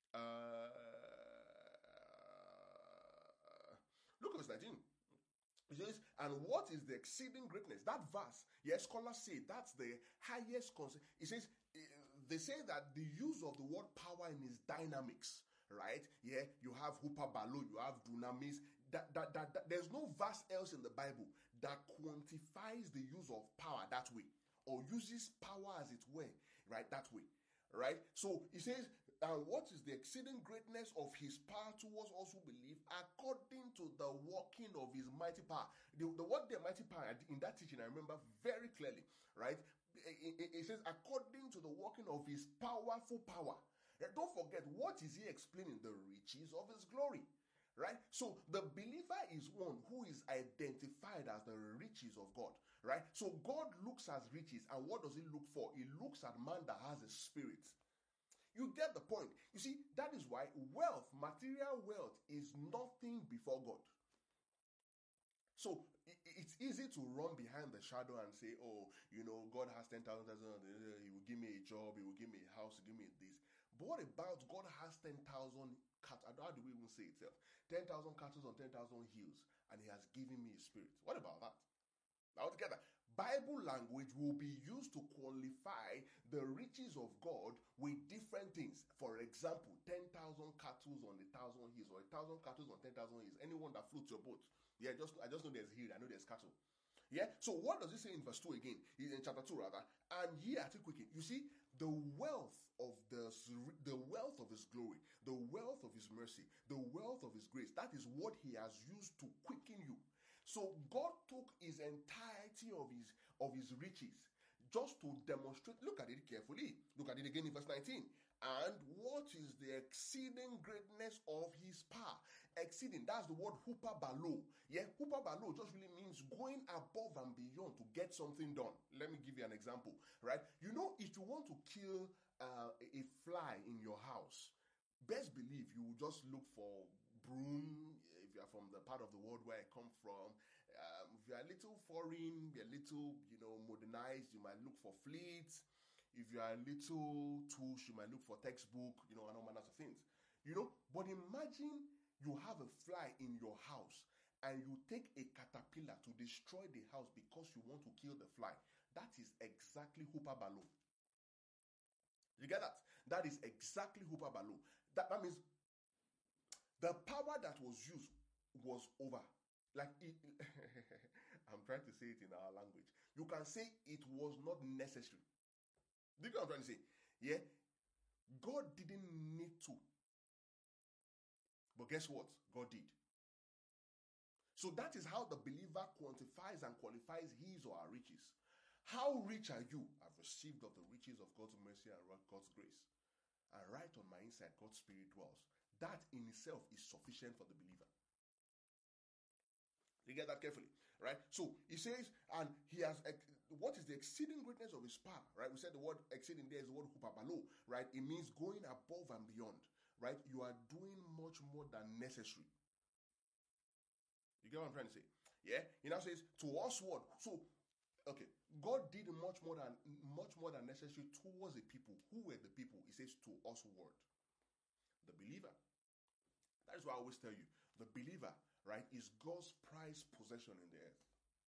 Look at verse 19. It says, and what is the exceeding greatness? That verse, yes, scholars say that's the highest concept. It says, they say that the use of the word power in its dynamics, right? Yeah, you have hyperbalo, you have dunamis. There's no verse else in the Bible that quantifies the use of power that way, or uses power as it were, right? That way, right? So it says, and what is the exceeding greatness of his power towards us who believe, according to the working of his mighty power. The word the mighty power, in that teaching, I remember very clearly, right? It says, according to the working of his powerful power. Don't forget, what is he explaining? The riches of his glory. Right? So the believer is one who is identified as the riches of God. Right? So God looks at riches, and what does he look for? He looks at man that has a spirit. You get the point. You see, that is why wealth, material wealth, is nothing before God. So it's easy to run behind the shadow and say, oh, God has 10,000, he will give me a job, he will give me a house, he will give me this. But what about God has 10,000 cattle? How do we even say itself? 10,000 cattle on 10,000 hills, and he has given me a spirit. What about that? Now together, Bible language will be used to qualify the riches of God with different things. For example, 10,000 cattle on 1,000 hills, or 1,000 cattle on 10,000 hills. Anyone that floats your boat. Yeah, I just know there's hill. I know there's cattle. Yeah. So what does it say in verse 2 again? In chapter 2 rather. And ye are to quicken. You see, the wealth of his glory, the wealth of his mercy, the wealth of his grace. That is what he has used to quicken you. So God took his entirety of his riches just to demonstrate. Look at it carefully. Look at it again in verse 19. And what is the exceeding greatness of his power? Exceeding, that's the word hyperbalo. Yeah, hyperbalo just really means going above and beyond to get something done. Let me give you an example, right? If you want to kill a fly in your house, best believe you will just look for broom. If you are from the part of the world where I come from, if you are a little foreign, you're a little, modernized, you might look for fleets. If you are a little tush, you might look for textbook, and all manners of things. But imagine you have a fly in your house and you take a caterpillar to destroy the house because you want to kill the fly. That is exactly hyperbalo. You get that? That is exactly hyperbalo. That means the power that was used was over. I'm trying to say it in our language. You can say it was not necessary. Do you get what I'm trying to say? Yeah? God didn't need to. But guess what? God did. So that is how the believer quantifies and qualifies his or her riches. How rich are you? I've received of the riches of God's mercy and God's grace. And right on my inside, God's Spirit dwells. That in itself is sufficient for the believer. You get that carefully, right? So he says, and he has, what is the exceeding greatness of his power, right? We said the word exceeding there is the word hyperbalo, right? It means going above and beyond, right? You are doing much more than necessary. You get what I'm trying to say? Yeah? He now says, to us what? So, okay, God did much more than necessary towards the people. Who were the people? He says, to us what? The believer. That is why I always tell you, the believer, right, is God's prized possession in the earth.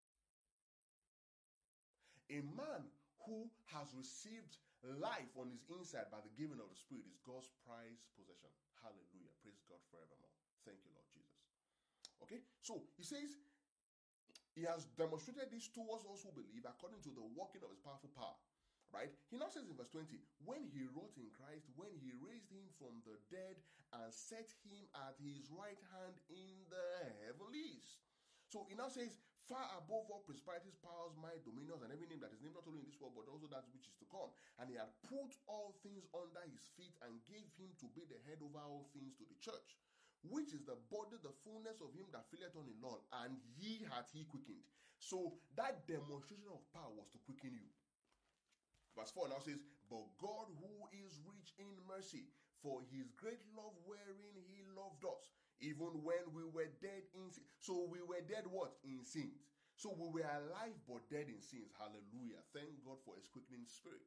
A man who has received life on his inside by the giving of the Spirit is God's prized possession. Hallelujah. Praise God forevermore. Thank you, Lord Jesus. Okay, so he says, he has demonstrated this towards us who believe according to the working of his powerful power. Right? He now says in verse 20, when he wrought in Christ, when he raised him from the dead and set him at his right hand in the heavenlies. So he now says, far above all principalities, powers, might, dominions, and every name that is named not only in this world, but also that which is to come. And he had put all things under his feet and gave him to be the head over all things to the church, which is the body, the fullness of him that filleth on in all, and ye hath he quickened. So that demonstration of power was to quicken you. Verse 4 now says, but God who is rich in mercy, for his great love wherein he loved us, even when we were dead in sin. So we were dead what? In sins. So we were alive but dead in sins. Hallelujah. Thank God for his quickening spirit.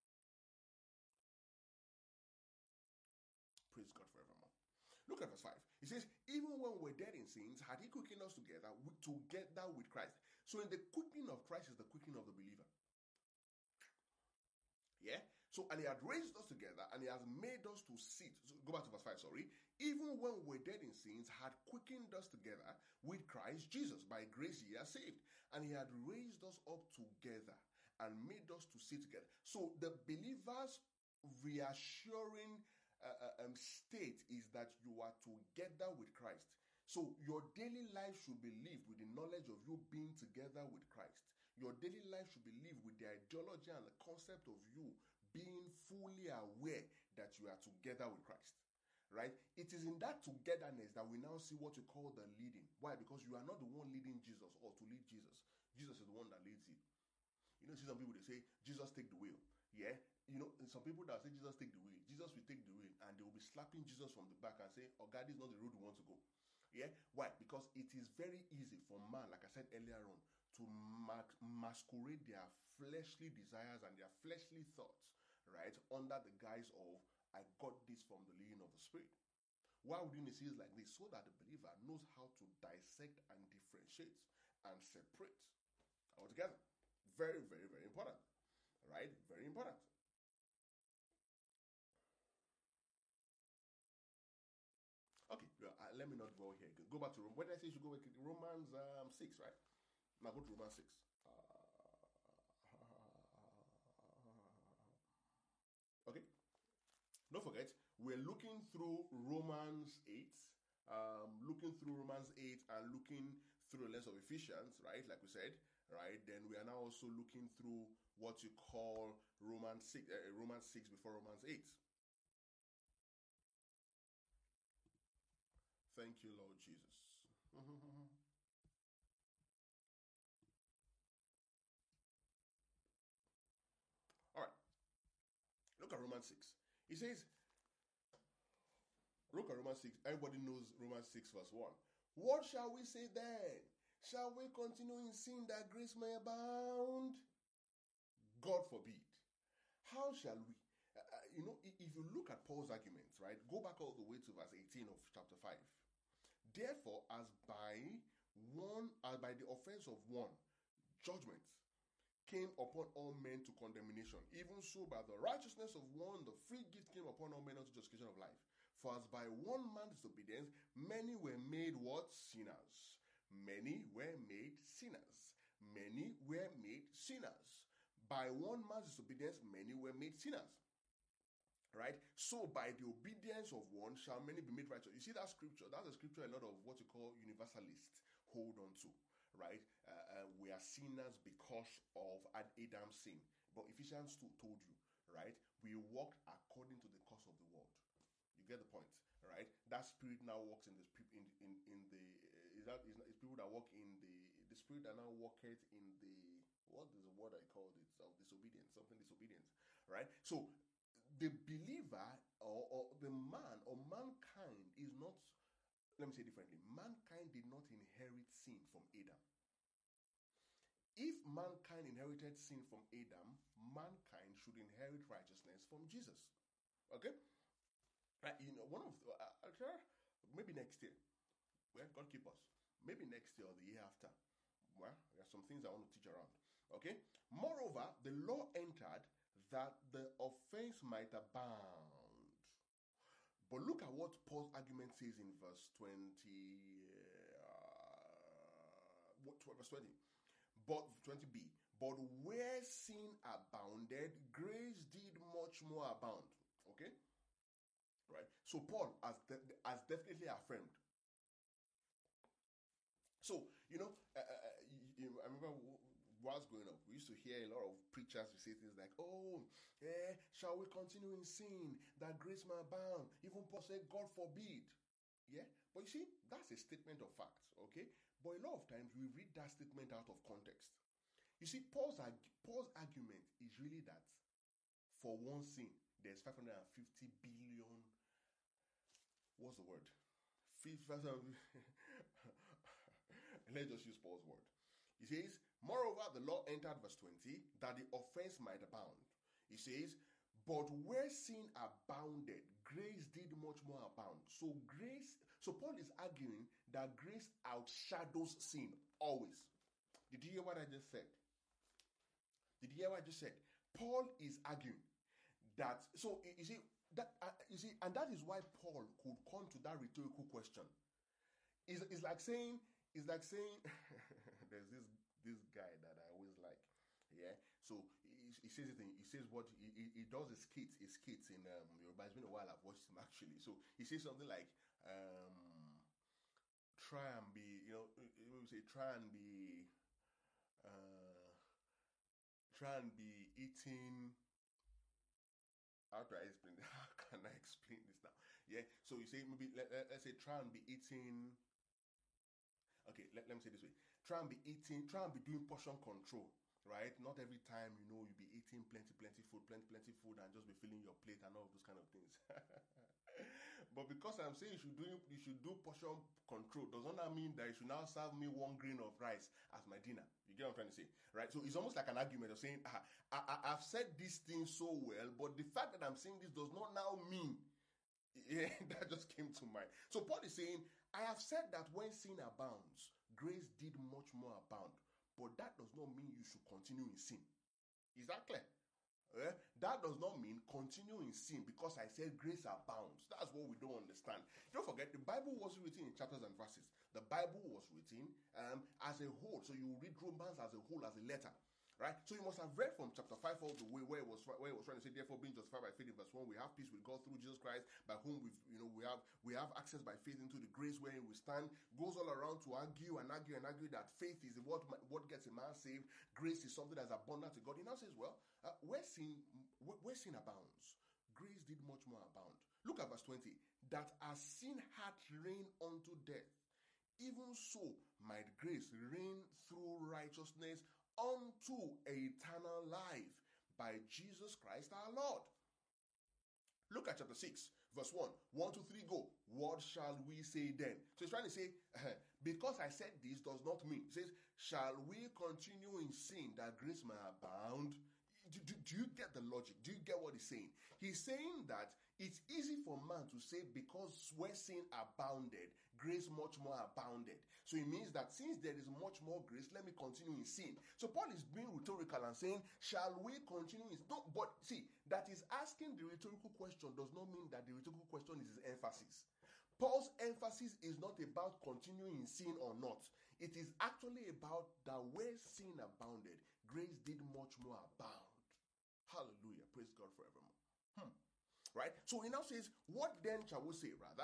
Praise God forevermore. Look at verse 5. It says, even when we were dead in sins, had he quickened us together with Christ. So in the quickening of Christ is the quickening of the believer. Yeah. So, and he had raised us together and he has made us to sit. So go back to verse 5, sorry. Even when we were dead in sins, had quickened us together with Christ Jesus. By grace ye are saved. And he had raised us up together and made us to sit together. So the believer's reassuring state is that you are together with Christ. So your daily life should be lived with the knowledge of you being together with Christ. Your daily life should be lived with the ideology and the concept of you being fully aware that you are together with Christ. Right? It is in that togetherness that we now see what you call the leading. Why? Because you are not the one leading Jesus or to lead Jesus. Jesus is the one that leads you. You know, see some people, they say, Jesus take the wheel. Yeah? You know, some people that say Jesus take the wheel. Jesus will take the wheel and they will be slapping Jesus from the back and say, oh God, this is not the road we want to go. Yeah? Why? Because it is very easy for man, like I said earlier on, to masquerade their fleshly desires and their fleshly thoughts, right, under the guise of, I got this from the leading of the Spirit. Why would you see it like this? So that the believer knows how to dissect and differentiate and separate altogether. Very, very, very important. Right? Very important. Okay, let me not go here. Go back to Rome. What did I say you should go back to? Romans 6, right? Now go to Romans 6. Okay. Don't forget, we're looking through Romans 8, looking through Romans 8 and looking through the lens of Ephesians, right? Like we said, right? Then we are now also looking through what you call Romans 6 before Romans 8. Thank you, Lord Jesus. All right. Look at Romans 6. He says, look at Romans 6. Everybody knows Romans 6 verse 1. What shall we say then? Shall we continue in sin that grace may abound? God forbid. How shall we? If you look at Paul's arguments, right, go back all the way to verse 18 of chapter 5. Therefore, as by the offense of one, judgment came upon all men to condemnation. Even so, by the righteousness of one, the free gift came upon all men unto justification of life. For as by one man's disobedience, many were made what? Sinners. Many were made sinners. Many were made sinners. By one man's disobedience, many were made sinners. Right? So by the obedience of one shall many be made righteous. You see that scripture? That's a scripture a lot of what you call universalists hold on to. Right? We are sinners because of Adam's sin. But Ephesians 2 told you, right? We walked according to the course of the world. You get the point, right? That spirit now walks in the people that walk in the spirit that now walketh in the, what is the word I called it, of disobedience, something disobedience, right? So the believer or the man or mankind is not, let me say differently, mankind did not inherit sin from Adam. If mankind inherited sin from Adam, mankind should inherit righteousness from Jesus. Okay? Right? One of maybe next year. Well, God keep us. Maybe next year or the year after. Well, there are some things I want to teach around. Okay. Moreover, the law entered that the offense might abound. But look at what Paul's argument says in verse 20. Verse 20. But 20b. But where sin abounded, grace did much more abound. Okay? Right? So Paul has definitely affirmed. So, I remember whilst growing up, we used to hear a lot of preachers who say things like, shall we continue in sin that grace may abound? Even Paul said, God forbid. Yeah? But you see, that's a statement of facts, okay? But a lot of times we read that statement out of context. You see, Paul's argument is really that for one sin, there's 550 billion. What's the word? Let's just use Paul's word. He says, moreover, the law entered verse 20, that the offense might abound. He says, but where sin abounded, grace did much more abound. So Paul is arguing that grace outshadows sin always. Did you hear what I just said? Paul is arguing that, so you see, and that is why Paul could come to that rhetorical question. It's like saying, there's this guy that I always like, yeah. So he says it. He says what he does his skits in Yoruba. It's been a while I've watched him actually. So he says something like, try and be, eating. How do I explain this? How can I explain this now? Yeah. So you say maybe let's say try and be eating. Okay, let me say this way. Try and be doing portion control, right? Not every time, you'll be eating plenty food and just be filling your plate and all those kind of things. But because I'm saying you should do portion control, doesn't that mean that you should now serve me 1 grain of rice as my dinner? You get what I'm trying to say, right? So it's almost like an argument of saying, I've said this thing so well, but the fact that I'm saying this does not now mean. Yeah, that just came to mind. So Paul is saying, I have said that when sin abounds, grace did much more abound. But that does not mean you should continue in sin. Is that clear? That does not mean continue in sin because I said grace abounds. That's what we don't understand. Don't forget, the Bible was written in chapters and verses. The Bible was written as a whole. So you read Romans as a whole, as a letter. Right? So you must have read from chapter 5 all the way where it was trying to say, therefore, being justified by faith in verse 1, we have peace with God through Jesus Christ, by whom we have access by faith into the grace wherein we stand. Goes all around to argue that faith is what gets a man saved. Grace is something that's abundant to God. He now says, well, where sin abounds, grace did much more abound. Look at verse 20. That as sin hath reigned unto death, even so might grace reign through righteousness unto eternal life by Jesus Christ our Lord. Look at chapter 6, verse 1. 1, 2, 3, go. What shall we say then? So he's trying to say, because I said this does not mean. He says, shall we continue in sin that grace may abound? Do you get the logic? Do you get what he's saying? He's saying that it's easy for man to say, because where sin abounded, grace much more abounded. So it means that since there is much more grace, let me continue in sin. So Paul is being rhetorical and saying, shall we continue in sin? No, but see, that is asking the rhetorical question does not mean that the rhetorical question is his emphasis. Paul's emphasis is not about continuing in sin or not. It is actually about that where sin abounded, grace did much more abound. Hallelujah. Praise God forevermore. Right? So he now says, what then shall we say, rather?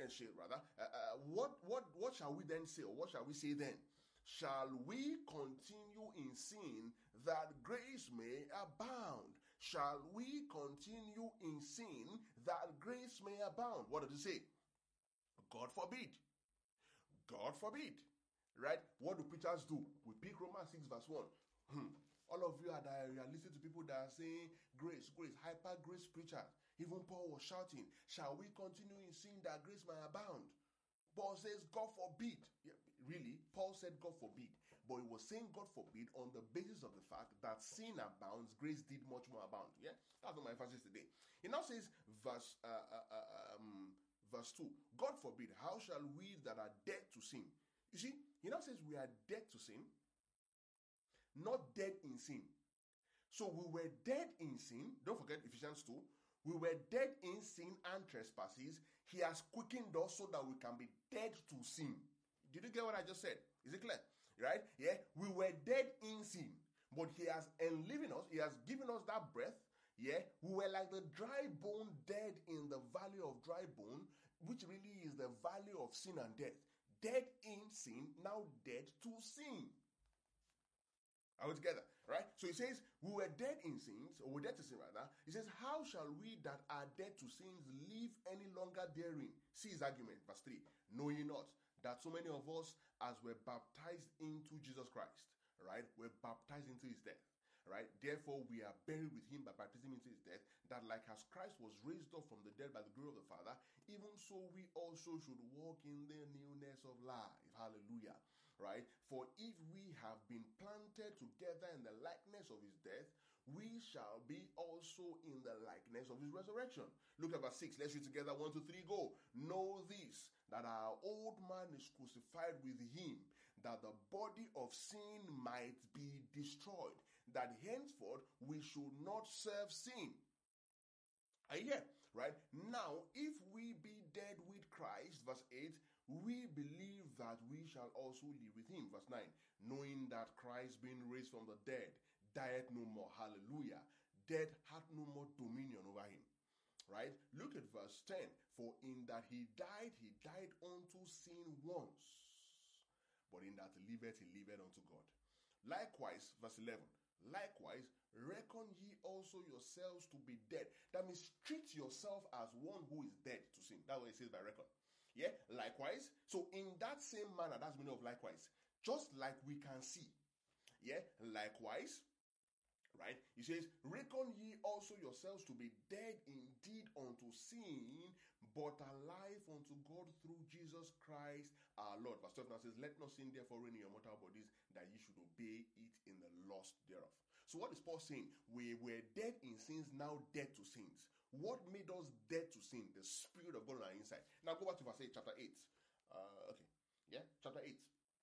What shall we then say, or what shall we say then? Shall we continue in sin that grace may abound? Shall we continue in sin that grace may abound? What does it say? God forbid. God forbid. Right? What do preachers do? We pick Romans 6 verse 1. All of you are listening to people that are saying grace, hyper grace preachers. Even Paul was shouting, shall we continue in sin that grace may abound? Paul says, God forbid. Yeah, really? Paul said, God forbid. But he was saying, God forbid, on the basis of the fact that sin abounds, grace did much more abound. Yeah, that's not my emphasis today. He now says, verse 2, God forbid, how shall we that are dead to sin? You see, he now says we are dead to sin, not dead in sin. So we were dead in sin. Don't forget Ephesians 2. We were dead in sin and trespasses. He has quickened us so that we can be dead to sin. Did you get what I just said? Is it clear? Right? Yeah. We were dead in sin, but he has enlivened us. He has given us that breath. Yeah. We were like the dry bone dead in the valley of dry bone, which really is the valley of sin and death. Dead in sin, now dead to sin. Are we together? Right? So he says, we were dead in sins, or we're dead to sin rather. He says, how shall we that are dead to sins live any longer therein? See his argument, verse 3. Know ye not that so many of us, as were baptized into Jesus Christ, right, were baptized into his death, right? Therefore, we are buried with him by baptism into his death, that like as Christ was raised up from the dead by the glory of the Father, even so we also should walk in the newness of life. Hallelujah. Right? For if we have been planted together in the likeness of his death, we shall be also in the likeness of his resurrection. Look at verse 6. Let's read together. 1, 2, 3, go. Know this, that our old man is crucified with him, that the body of sin might be destroyed, that henceforth we should not serve sin. Are you here? Right? Now, if we be dead with Christ, verse 8, we believe that we shall also live with him. Verse 9, knowing that Christ being raised from the dead, dieth no more. Hallelujah. Death had no more dominion over him. Right? Look at verse 10. For in that he died unto sin once. But in that he liveth unto God. Likewise, verse 11. Likewise, reckon ye also yourselves to be dead. That means treat yourself as one who is dead to sin. That's what it says by reckon. Yeah, likewise. So in that same manner, that's the meaning of likewise. Just like we can see. Yeah, likewise. Right? He says, reckon ye also yourselves to be dead indeed unto sin, but alive unto God through Jesus Christ our Lord. Verse 12 now says, let not sin therefore reign in your mortal bodies, that ye should obey it in the lust thereof. So what is Paul saying? We were dead in sins, now dead to sins. What made us dead to sin? The Spirit of God on our inside. Now go back to verse 8, chapter 8. Okay. Yeah, chapter 8.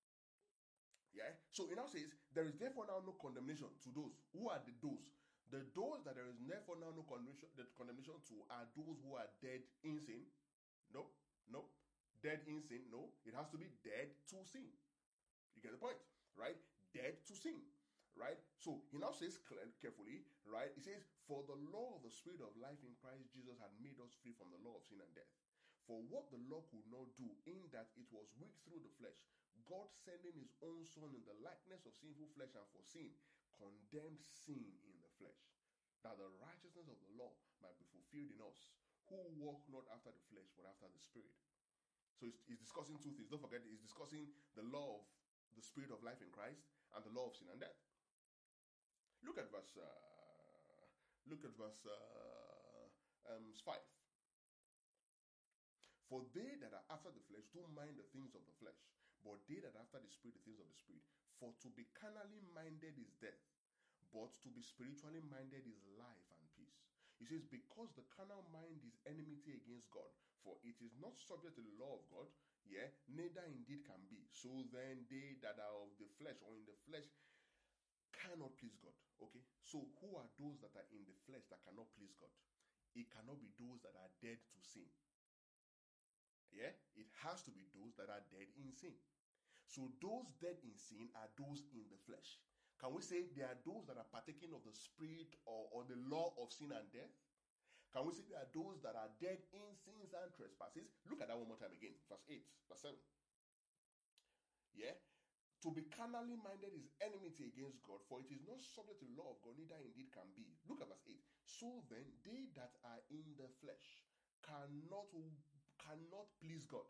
Yeah. So it now says, there is therefore now no condemnation to those. Who are the those? The those that there is therefore now no condemnation to are those who are dead in sin. Nope. Nope. Dead in sin. No. It has to be dead to sin. You get the point, right? Dead to sin. Right? So he now says carefully, right? He says, for the law of the Spirit of life in Christ Jesus had made us free from the law of sin and death. For what the law could not do, in that it was weak through the flesh, God sending his own Son in the likeness of sinful flesh and for sin, condemned sin in the flesh, that the righteousness of the law might be fulfilled in us, who walk not after the flesh, but after the Spirit. So he's discussing two things. Don't forget, he's discussing the law of the Spirit of life in Christ and the law of sin and death. Look at verse 5. For they that are after the flesh do mind the things of the flesh, but they that are after the Spirit, the things of the Spirit. For to be carnally minded is death, but to be spiritually minded is life and peace. He says, because the carnal mind is enmity against God, for it is not subject to the law of God, yeah, neither indeed can be. So then they that are of the flesh or in the flesh cannot please God. Okay, so who are those that are in the flesh that cannot please God? It cannot be those that are dead to sin. Yeah, it has to be those that are dead in sin. So those dead in sin are those in the flesh. Can we say they are those that are partaking of the Spirit or the law of sin and death? Can we say they are those that are dead in sins and trespasses? Look at that one more time again. Verse 8, verse 7. Yeah. To be carnally minded is enmity against God, for it is not subject to the law of God, neither indeed can be. Look at verse 8. So then, they that are in the flesh cannot please God.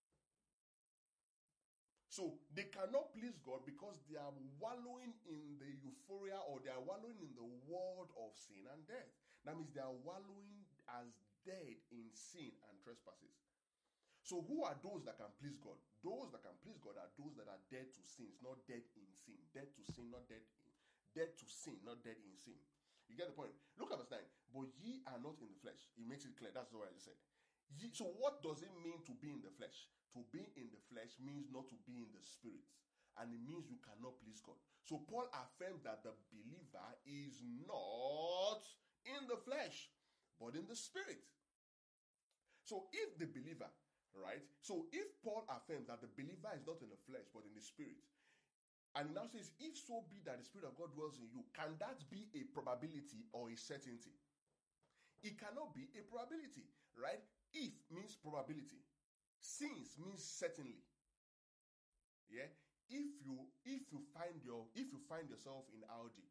So they cannot please God because they are wallowing in the euphoria, or they are wallowing in the world of sin and death. That means they are wallowing as dead in sin and trespasses. So who are those that can please God? Those that can please God are those that are dead to sins, not dead in sin. Dead to sin, not dead in dead to sin, not dead in sin. You get the point? Look at verse 9. But ye are not in the flesh. It makes it clear. That's what I just said. So what does it mean to be in the flesh? To be in the flesh means not to be in the spirit. And it means you cannot please God. So Paul affirmed that the believer is not in the flesh, but in the spirit. So if the believer, right? So if Paul affirms that the believer is not in the flesh, but in the spirit, and he now says, if so be that the Spirit of God dwells in you, can that be a probability or a certainty? It cannot be a probability, right? If means probability. Since means certainly. Yeah? If you find yourself in Aldi,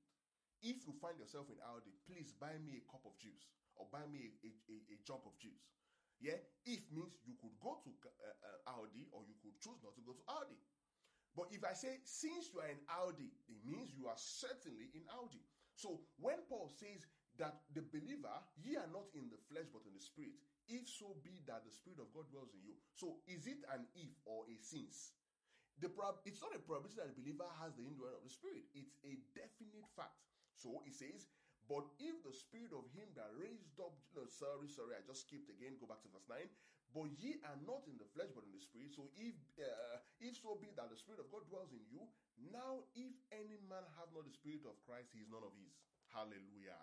please buy me a cup of juice or buy me a jug of juice. Yeah? If means you could go to Aldi or you could choose not to go to Aldi. But if I say, since you are in Aldi, it means you are certainly in Aldi. So when Paul says that the believer, ye are not in the flesh but in the spirit, if so be that the Spirit of God dwells in you. So is it an if or a since? It's not a probability that the believer has the indwelling of the Spirit. It's a definite fact. So it says, but if the Spirit of him that raised up, sorry, I just skipped again, go back to verse 9. But ye are not in the flesh, but in the Spirit. So if so be that the Spirit of God dwells in you, now if any man have not the Spirit of Christ, he is none of his. Hallelujah.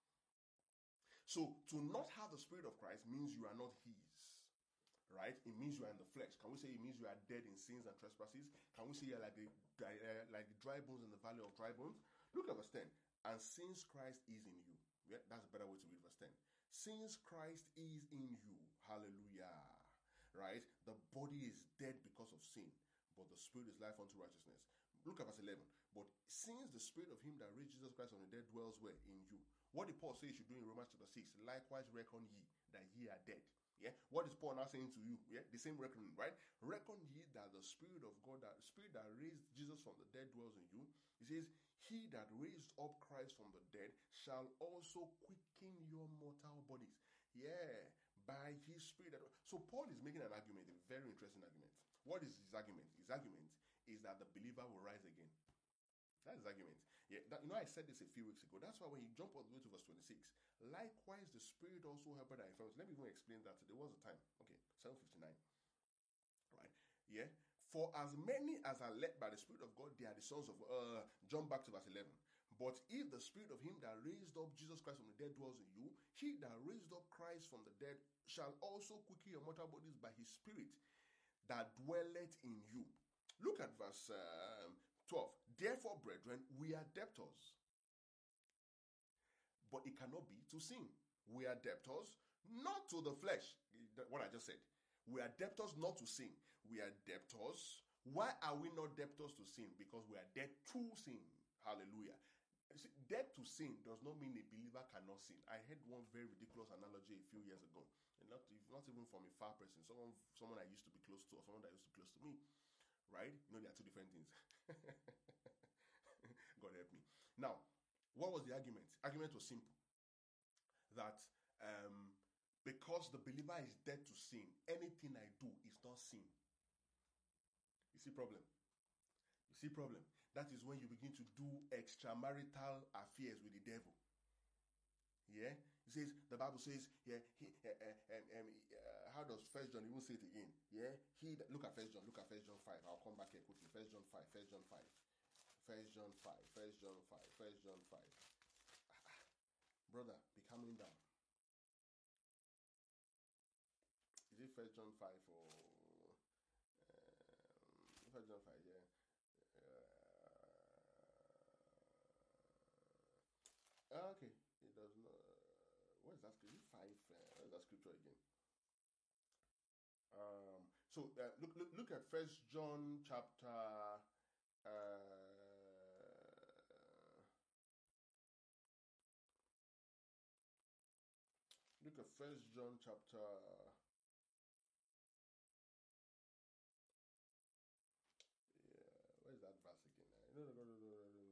So to not have the Spirit of Christ means you are not his. Right? It means you are in the flesh. Can we say it means you are dead in sins and trespasses? Can we say you're like the dry bones in the valley of dry bones? Look at verse 10. And since Christ is in you. Yeah, that's a better way to read verse 10. Since Christ is in you. Hallelujah. Right? The body is dead because of sin, but the spirit is life unto righteousness. Look at verse 11. But since the Spirit of him that raised Jesus Christ from the dead dwells where? In you. What did Paul say you should do in Romans chapter 6? Likewise reckon ye that ye are dead. Yeah. What is Paul now saying to you? Yeah. The same reckoning, right? Reckon ye that the Spirit of God, that Spirit that raised Jesus from the dead dwells in you. He says, he that raised up Christ from the dead shall also quicken your mortal bodies. Yeah. By his Spirit. So Paul is making an argument, a very interesting argument. What is his argument? His argument is that the believer will rise again. That's his argument. Yeah, I said this a few weeks ago. That's why when you jump all the way to verse 26, likewise the Spirit also helped our infirmities. Let me even explain that. There was a time. Okay, 7:59. Right? Yeah. For as many as are led by the Spirit of God, they are the sons of jump back to verse 11. But if the Spirit of him that raised up Jesus Christ from the dead dwells in you, he that raised up Christ from the dead shall also quicken your mortal bodies by his Spirit that dwelleth in you. Look at verse 12. Therefore, brethren, we are debtors. But it cannot be to sin. We are debtors not to the flesh. What I just said. We are debtors not to sin. We are debtors. Why are we not debtors to sin? Because we are dead to sin. Hallelujah. See, dead to sin does not mean a believer cannot sin. I heard one very ridiculous analogy a few years ago. And not even from a far person. Someone I used to be close to, or someone that used to be close to me. Right? There are two different things. God help me. Now, what was the argument? Argument was simple. That because the believer is dead to sin, anything I do is not sin. You see problem? That is when you begin to do extramarital affairs with the devil. Yeah? The Bible says, yeah, how does 1 John even say it again? Yeah? Look at 1 John 5. I'll come back here quickly. 1 John 5. Brother, be calming down. Is it 1 John 5 or 1 John 5, yeah. Okay, it does not. What is that scripture? 5. What is that scripture again? Look at 1 John chapter. Look at 1 John chapter. Where's that verse again?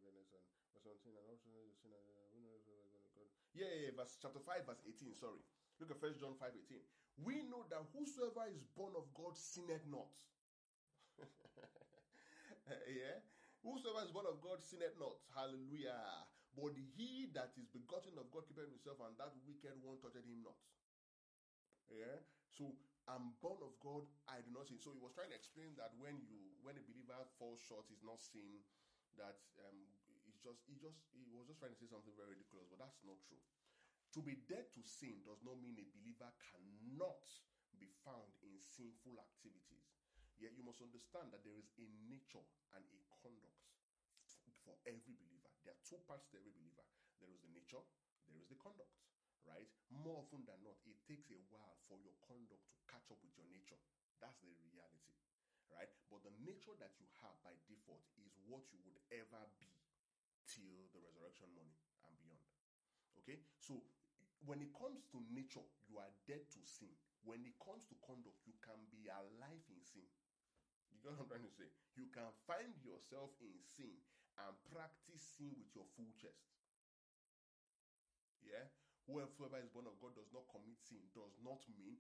Yeah, verse chapter 5, verse 18. Sorry. Look at 1 John 5:18. We know that whosoever is born of God sinneth not. Yeah. Whosoever is born of God sinneth not. Hallelujah. But he that is begotten of God keepeth himself, and that wicked one toucheth him not. Yeah. So I'm born of God, I do not sin. So he was trying to explain that when a believer falls short, he's not sin. That he was just trying to say something very ridiculous, but that's not true. To be dead to sin does not mean a believer cannot be found in sinful activities. Yet you must understand that there is a nature and a conduct for every believer. There are two parts to every believer. There is the nature, there is the conduct, right? More often than not, it takes a while for your conduct to catch up with your nature. That's the reality, right? But the nature that you have by default is what you would ever be till the resurrection morning and beyond. Okay? So when it comes to nature, you are dead to sin. When it comes to conduct, you can be alive in sin. You get what I'm trying to say? You can find yourself in sin and practice sin with your full chest. Yeah? Whoever is born of God does not commit sin, does not mean.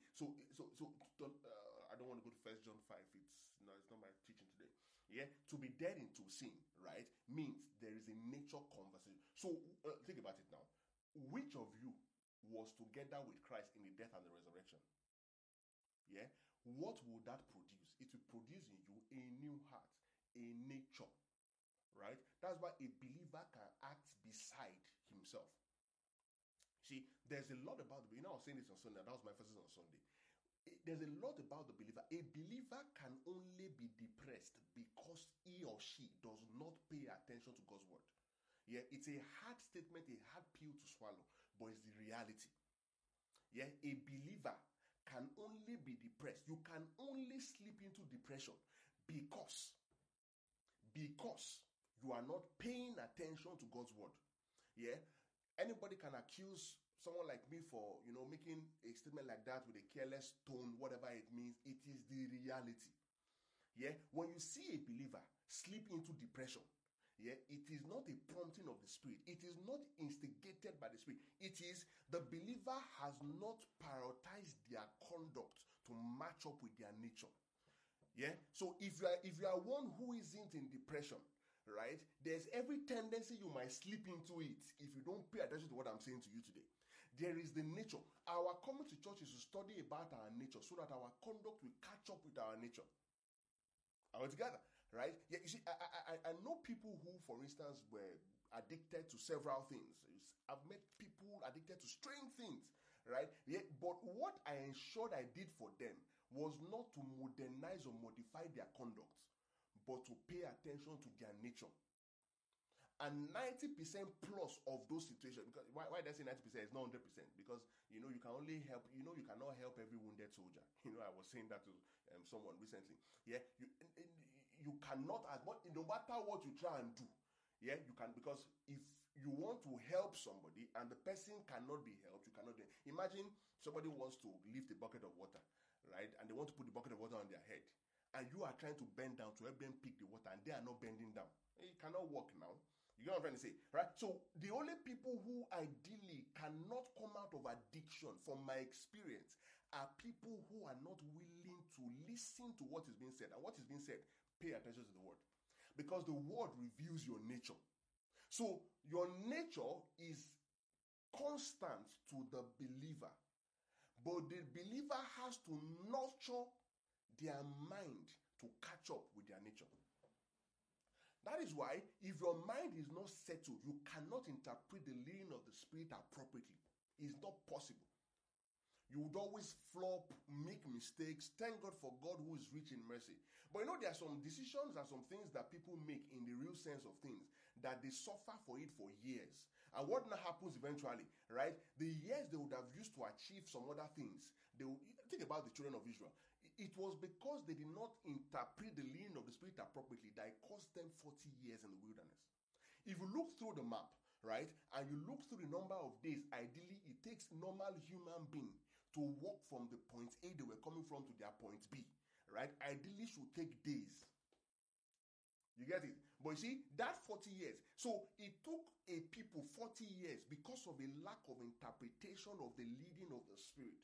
I don't want to go to 1 John 5. It's not my teaching today. Yeah? To be dead into sin, right, means there is a nature conversation. So think about it now. Which of you was together with Christ in the death and the resurrection? Yeah? What will that produce? It will produce in you a new heart, a nature, right? That's why a believer can act beside himself. See, there's a lot about I was saying this on Sunday. That was my emphasis on Sunday. There's a lot about the believer. A believer can only be depressed because he or she does not pay attention to God's word. Yeah, it's a hard statement, a hard pill to swallow, but it's the reality. Yeah, a believer can only be depressed. You can only slip into depression because you are not paying attention to God's word. Yeah, anybody can accuse someone like me for making a statement like that with a careless tone, whatever it means. It is the reality. Yeah, when you see a believer slip into depression, yeah, it is not a prompting of the Spirit. It is not instigated by the Spirit. It is the believer has not prioritized their conduct to match up with their nature. Yeah. So if you are one who isn't in depression, right, there's every tendency you might slip into it if you don't pay attention to what I'm saying to you today. There is the nature. Our coming to church is to study about our nature so that our conduct will catch up with our nature. Are we together? Right? Yeah, you see, I know people who, for instance, were addicted to several things. I've met people addicted to strange things, right? Yeah, but what I ensured I did for them was not to modernize or modify their conduct, but to pay attention to their nature. And 90% plus of those situations, because why did I say 90%? It's not 100%, because you can only help, you cannot help every wounded soldier. I was saying that to someone recently. Yeah, you cannot, no matter what you try and do, yeah, you can, because if you want to help somebody and the person cannot be helped, you cannot do it. Imagine somebody wants to lift a bucket of water, right, and they want to put the bucket of water on their head, and you are trying to bend down to help them pick the water, and they are not bending down. It cannot work now. You know what I'm trying to say, right? So the only people who ideally cannot come out of addiction, from my experience, are people who are not willing to listen to what is being said. And what is being said, pay attention to the word. Because the word reveals your nature. So your nature is constant to the believer. But the believer has to nurture their mind to catch up with their nature. That is why, if your mind is not settled, you cannot interpret the leading of the Spirit appropriately. It's not possible. You would always flop, make mistakes. Thank God for God who is rich in mercy. But there are some decisions and some things that people make in the real sense of things that they suffer for it for years. And what now happens eventually, right? The years they would have used to achieve some other things. Think about the children of Israel. It was because they did not interpret the leading of the Spirit appropriately that it cost them 40 years in the wilderness. If you look through the map, right, and you look through the number of days, ideally it takes normal human being to walk from the point A they were coming from to their point B, right? Ideally should take days. You get it? But you see, that 40 years, so it took a people 40 years because of a lack of interpretation of the leading of the Spirit.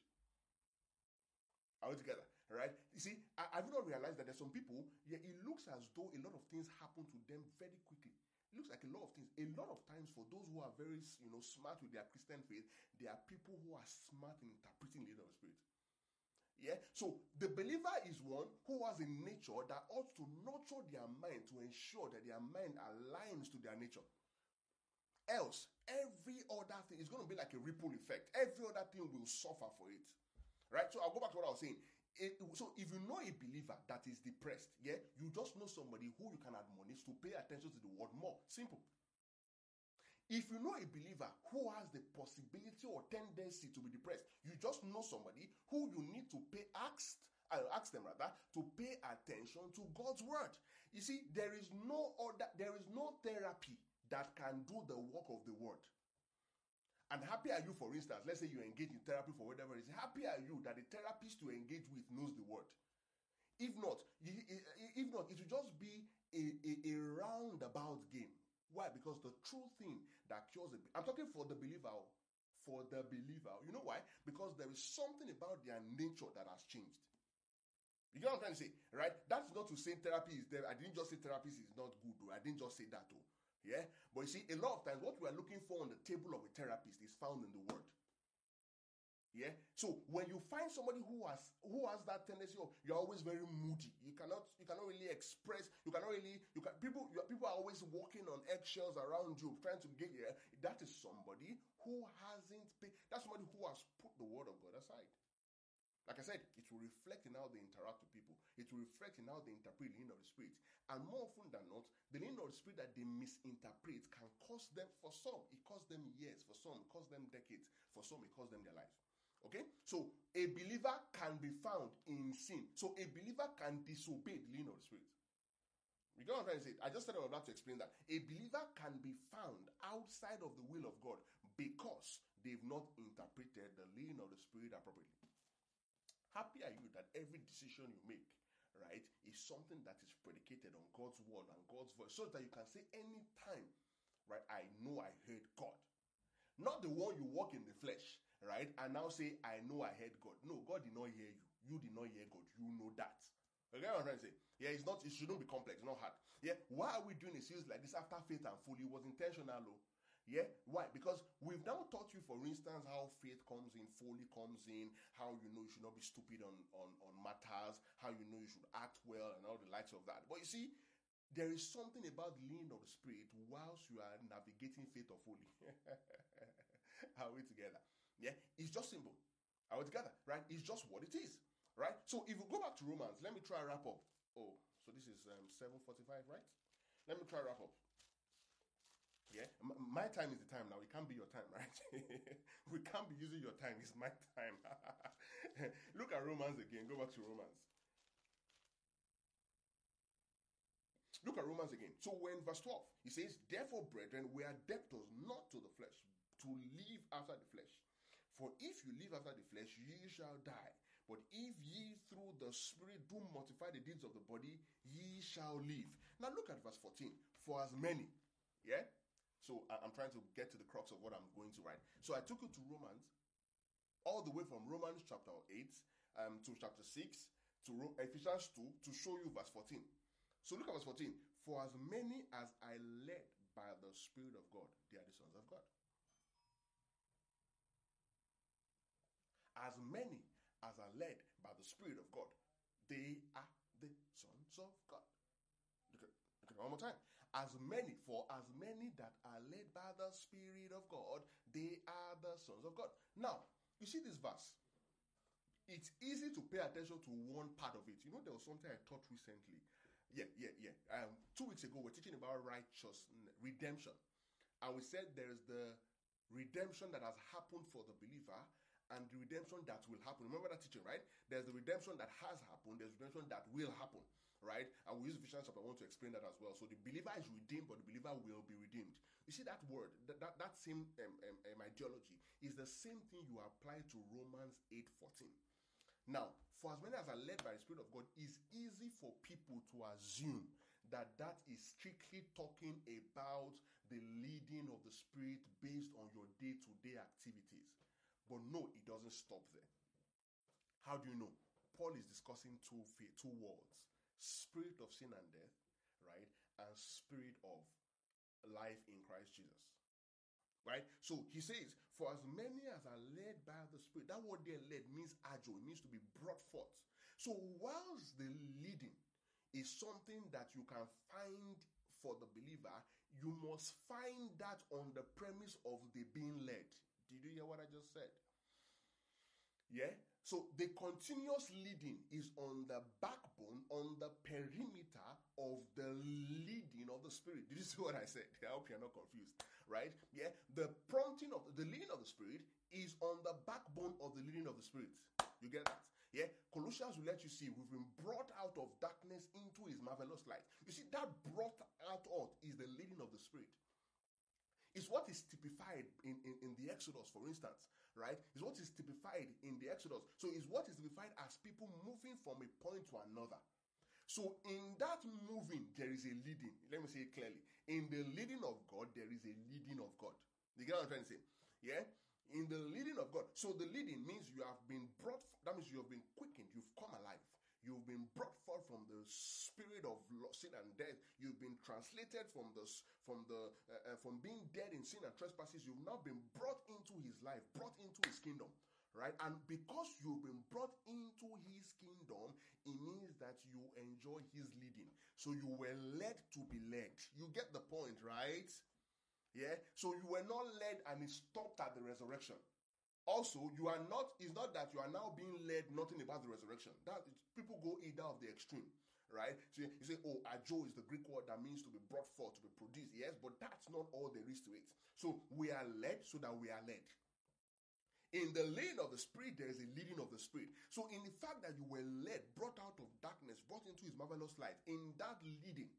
Are we together? Right? You see, I've not realized that there's some people, yeah, it looks as though a lot of things happen to them very quickly. It looks like a lot of things. A lot of times, for those who are very, smart with their Christian faith, there are people who are smart in interpreting the leading of the Spirit. Yeah. So the believer is one who has a nature that ought to nurture their mind to ensure that their mind aligns to their nature. Else, every other thing is going to be like a ripple effect. Every other thing will suffer for it. Right? So I'll go back to what I was saying. So if you know a believer that is depressed, yeah, you just know somebody who you can admonish to pay attention to the word more. Simple. If you know a believer who has the possibility or tendency to be depressed, you just know somebody who you need to ask them to pay attention to God's word. You see, there is no therapy that can do the work of the word. And happy are you, for instance, let's say you engage in therapy for whatever reason. Happy are you that the therapist you engage with knows the word. If not, it will just be a roundabout game. Why? Because the true thing that cures I'm talking for the believer. For the believer. You know why? Because there is something about their nature that has changed. You get what I'm trying to say? Right? That's not to say therapy is there. I didn't just say therapy is not good. I didn't just say that. Yeah? But you see, a lot of times what we are looking for on the table of a therapist is found in the word. Yeah. So when you find somebody who has that tendency of, you're always very moody, you cannot really express, people are always walking on eggshells around you trying to get here. That is somebody who that's somebody who has put the word of God aside. Like I said, it will reflect in how they interact with people. It will reflect in how they interpret the leading of the Spirit. And more often than not, the leading of the Spirit that they misinterpret can cost them, for some, it costs them years. For some, it costs them decades. For some, it costs them their lives. Okay? So, a believer can be found in sin. So, a believer can disobey the leading of the Spirit. You get what I'm trying to say? I just said I was about to explain that. A believer can be found outside of the will of God because they've not interpreted the leading of the Spirit appropriately. Happy are you that every decision you make, right, is something that is predicated on God's word and God's voice, so that you can say anytime, right, I know I heard God. Not the one you walk in the flesh, right, and now say, I know I heard God. No, God did not hear you. You did not hear God. You know that. Okay, what I'm trying to say? Yeah, it shouldn't be complex, not hard. Yeah, why are we doing a series like this after Faith and Fully? It was intentional, though. Yeah, why? Because we've now taught you, for instance, how faith comes in, folly comes in, how you know you should not be stupid on matters, how you know you should act well, and all the likes of that. But you see, there is something about the leading of the Spirit whilst you are navigating faith or folly. Are we together? Yeah, it's just simple. Are we together? Right? It's just what it is. Right? So if we go back to Romans, let me try and wrap up. Oh, so this is 7:45, right? Let me try and wrap up. Yeah, my time is the time now. It can't be your time, right? We can't be using your time. It's my time. Look at Romans again. Go back to Romans. Look at Romans again. So we're in verse 12. He says, therefore, brethren, we are debtors not to the flesh, to live after the flesh. For if you live after the flesh, ye shall die. But if ye through the Spirit do mortify the deeds of the body, ye shall live. Now look at verse 14. For as many, yeah? So I'm trying to get to the crux of what I'm going to write. So I took you to Romans, all the way from Romans chapter 8 to chapter 6 to Ephesians 2 to show you verse 14. So look at verse 14. For as many as I led by the Spirit of God, they are the sons of God. As many as are led by the Spirit of God, they are the sons of God. Look at one more time. As many that are led by the Spirit of God, they are the sons of God. Now, you see this verse. It's easy to pay attention to one part of it. You know, there was something I taught recently. Yeah. 2 weeks ago, we're teaching about redemption. And we said there is the redemption that has happened for the believer and the redemption that will happen. Remember that teaching, right? There's the redemption that has happened. There's redemption that will happen. Right? And we use Ephesians chapter 1 to explain that as well. So the believer is redeemed, but the believer will be redeemed. You see that word, that same ideology is the same thing you apply to Romans 8:14. Now, for as many as are led by the Spirit of God, it's easy for people to assume that is strictly talking about the leading of the Spirit based on your day-to-day activities. But no, it doesn't stop there. How do you know? Paul is discussing two words: spirit of sin and death, right? And spirit of life in Christ Jesus. Right? So he says, for as many as are led by the Spirit, that word there, led, means agile. It means to be brought forth. So whilst the leading is something that you can find for the believer, you must find that on the premise of the being led. Did you hear what I just said? Yeah? So the continuous leading is on the backbone, on the perimeter of the leading of the Spirit. Did you see what I said? I hope you're not confused, right? Yeah, the prompting of the leading of the Spirit is on the backbone of the leading of the Spirit. You get that? Yeah, Colossians will let you see we've been brought out of darkness into His marvelous light. You see, that brought out of is the leading of the Spirit. It's what is typified in the Exodus, for instance, right? It's what is typified in the Exodus. So it's what is typified as people moving from a point to another. So in that moving, there is a leading. Let me say it clearly. In the leading of God, there is a leading of God. You get what I'm trying to say? Yeah? In the leading of God. So the leading means you have been brought, that means you have been quickened, you've come alive. You've been brought forth from the spirit of sin and death. You've been translated from being dead in sin and trespasses. You've now been brought into His life, brought into His kingdom, right? And because you've been brought into His kingdom, it means that you enjoy His leading. So you were led to be led. You get the point, right? Yeah. So you were not led and it stopped at the resurrection. Also, it's not that you are now being led nothing about the resurrection. People go either of the extreme, right? So you say, oh, ajo is the Greek word that means to be brought forth, to be produced. Yes, but that's not all there is to it. So we are led so that we are led. In the lane of the Spirit, there is a leading of the Spirit. So in the fact that you were led, brought out of darkness, brought into His marvelous light, in that leading,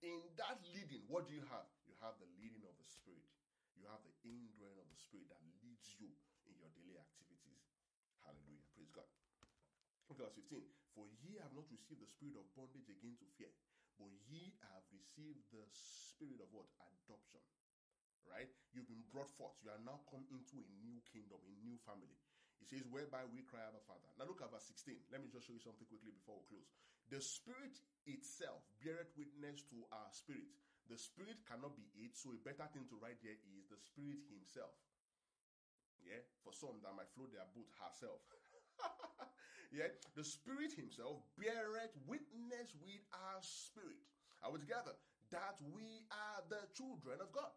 what do you have? You have the leading of the Spirit. You have the indwelling of the Spirit that leads you in your daily activities. Hallelujah. Praise God. Look at verse 15. For ye have not received the spirit of bondage again to fear, but ye have received the spirit of what? Adoption. Right? You've been brought forth. You are now come into a new kingdom, a new family. It says, whereby we cry, Abba, Father. Now look at verse 16. Let me just show you something quickly before we close. The Spirit itself beareth witness to our spirit. The Spirit cannot be it, so a better thing to write there is the Spirit Himself. Yeah, for some that might float their boat herself. Yeah, the Spirit Himself beareth witness with our spirit. Are we together? That we are the children of God.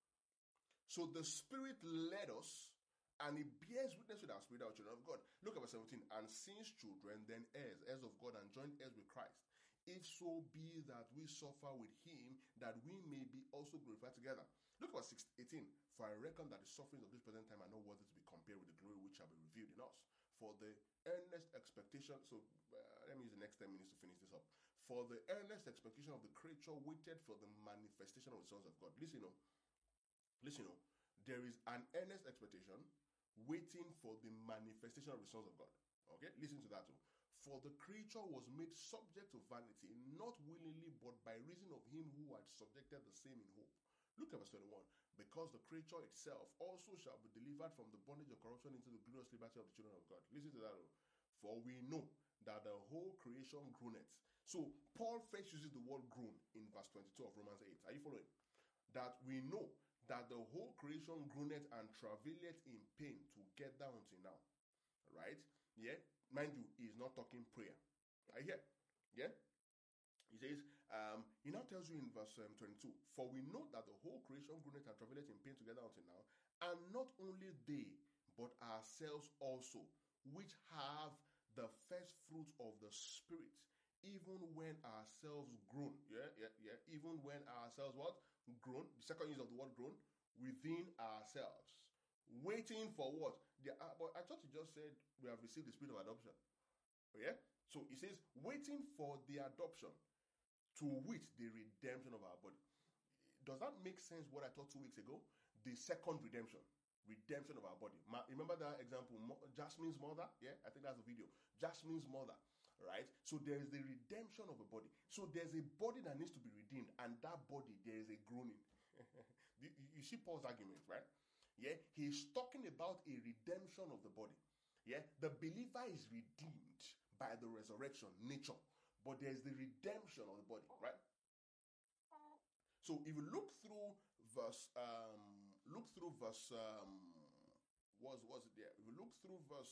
So the Spirit led us, and He bears witness with our spirit, our children of God. Look at verse 17. And since children, then heirs of God, and joint heirs with Christ. If so be that we suffer with Him, that we may be also glorified together. Look at verse 18. For I reckon that the sufferings of this present time are not worthy to be compared with the glory which shall be revealed in us. For the earnest expectation, let me use the next 10 minutes to finish this up. For the earnest expectation of the creature waited for the manifestation of the sons of God. Listen, there is an earnest expectation waiting for the manifestation of the sons of God. Okay, listen to that too. For the creature was made subject to vanity, not willingly, but by reason of Him who had subjected the same in hope. Look at verse 21. Because the creature itself also shall be delivered from the bondage of corruption into the glorious liberty of the children of God. Listen to that. For we know that the whole creation groaneth. So Paul first uses the word groan in verse 22 of Romans 8. Are you following? That we know that the whole creation groaneth and travaileth in pain together until now. Right? Yeah? Mind you, he's not talking prayer. Are you here? Yeah? He says, he now tells you in verse 22, for we know that the whole creation groaneth and travaileth in pain together until now, and not only they, but ourselves also, which have the first fruit of the Spirit, even when ourselves groan. Even when ourselves what? Groan. The second use of the word groan, within ourselves. Waiting for what? But I thought you just said we have received the spirit of adoption. Yeah? So it says, waiting for the adoption, to wit, the redemption of our body. Does that make sense what I taught 2 weeks ago? The second redemption of our body. Remember that example, Jasmine's mother? Yeah, I think that's the video. Jasmine's mother. right? So there is the redemption of a body. So there's a body that needs to be redeemed, and that body, there is a groaning. You see Paul's argument, right? Yeah, he's talking about a redemption of the body. Yeah, the believer is redeemed by the resurrection nature, but there's the redemption of the body, right? So if you look through verse, what's it there? If you look through verse,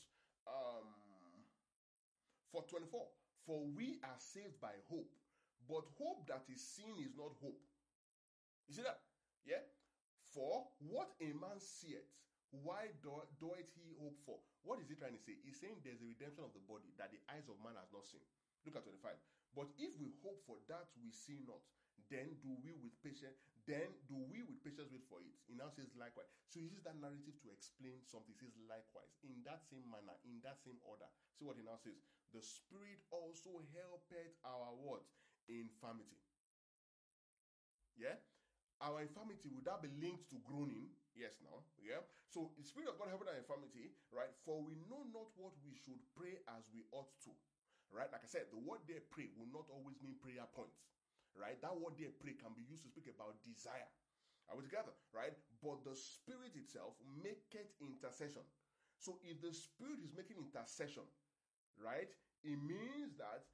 for 24, for we are saved by hope, but hope that is seen is not hope. You see that? Yeah. For what a man seeth, why doeth he hope for? What is he trying to say? He's saying there's a redemption of the body that the eyes of man has not seen. Look at 25. But if we hope for that we see not, then do we with patience wait for it? He now says likewise. So he uses that narrative to explain something. He says likewise, in that same manner, in that same order. See what he now says. The Spirit also helpeth our what? Infirmity. Yeah? Our infirmity, would that be linked to groaning? Yes, now. Yeah. So the Spirit of God helping our infirmity, right? For we know not what we should pray as we ought to. Right? Like I said, the word there pray will not always mean prayer points. Right? That word there pray can be used to speak about desire. Are we together? Right? But the Spirit itself maketh intercession. So if the Spirit is making intercession, right, it means that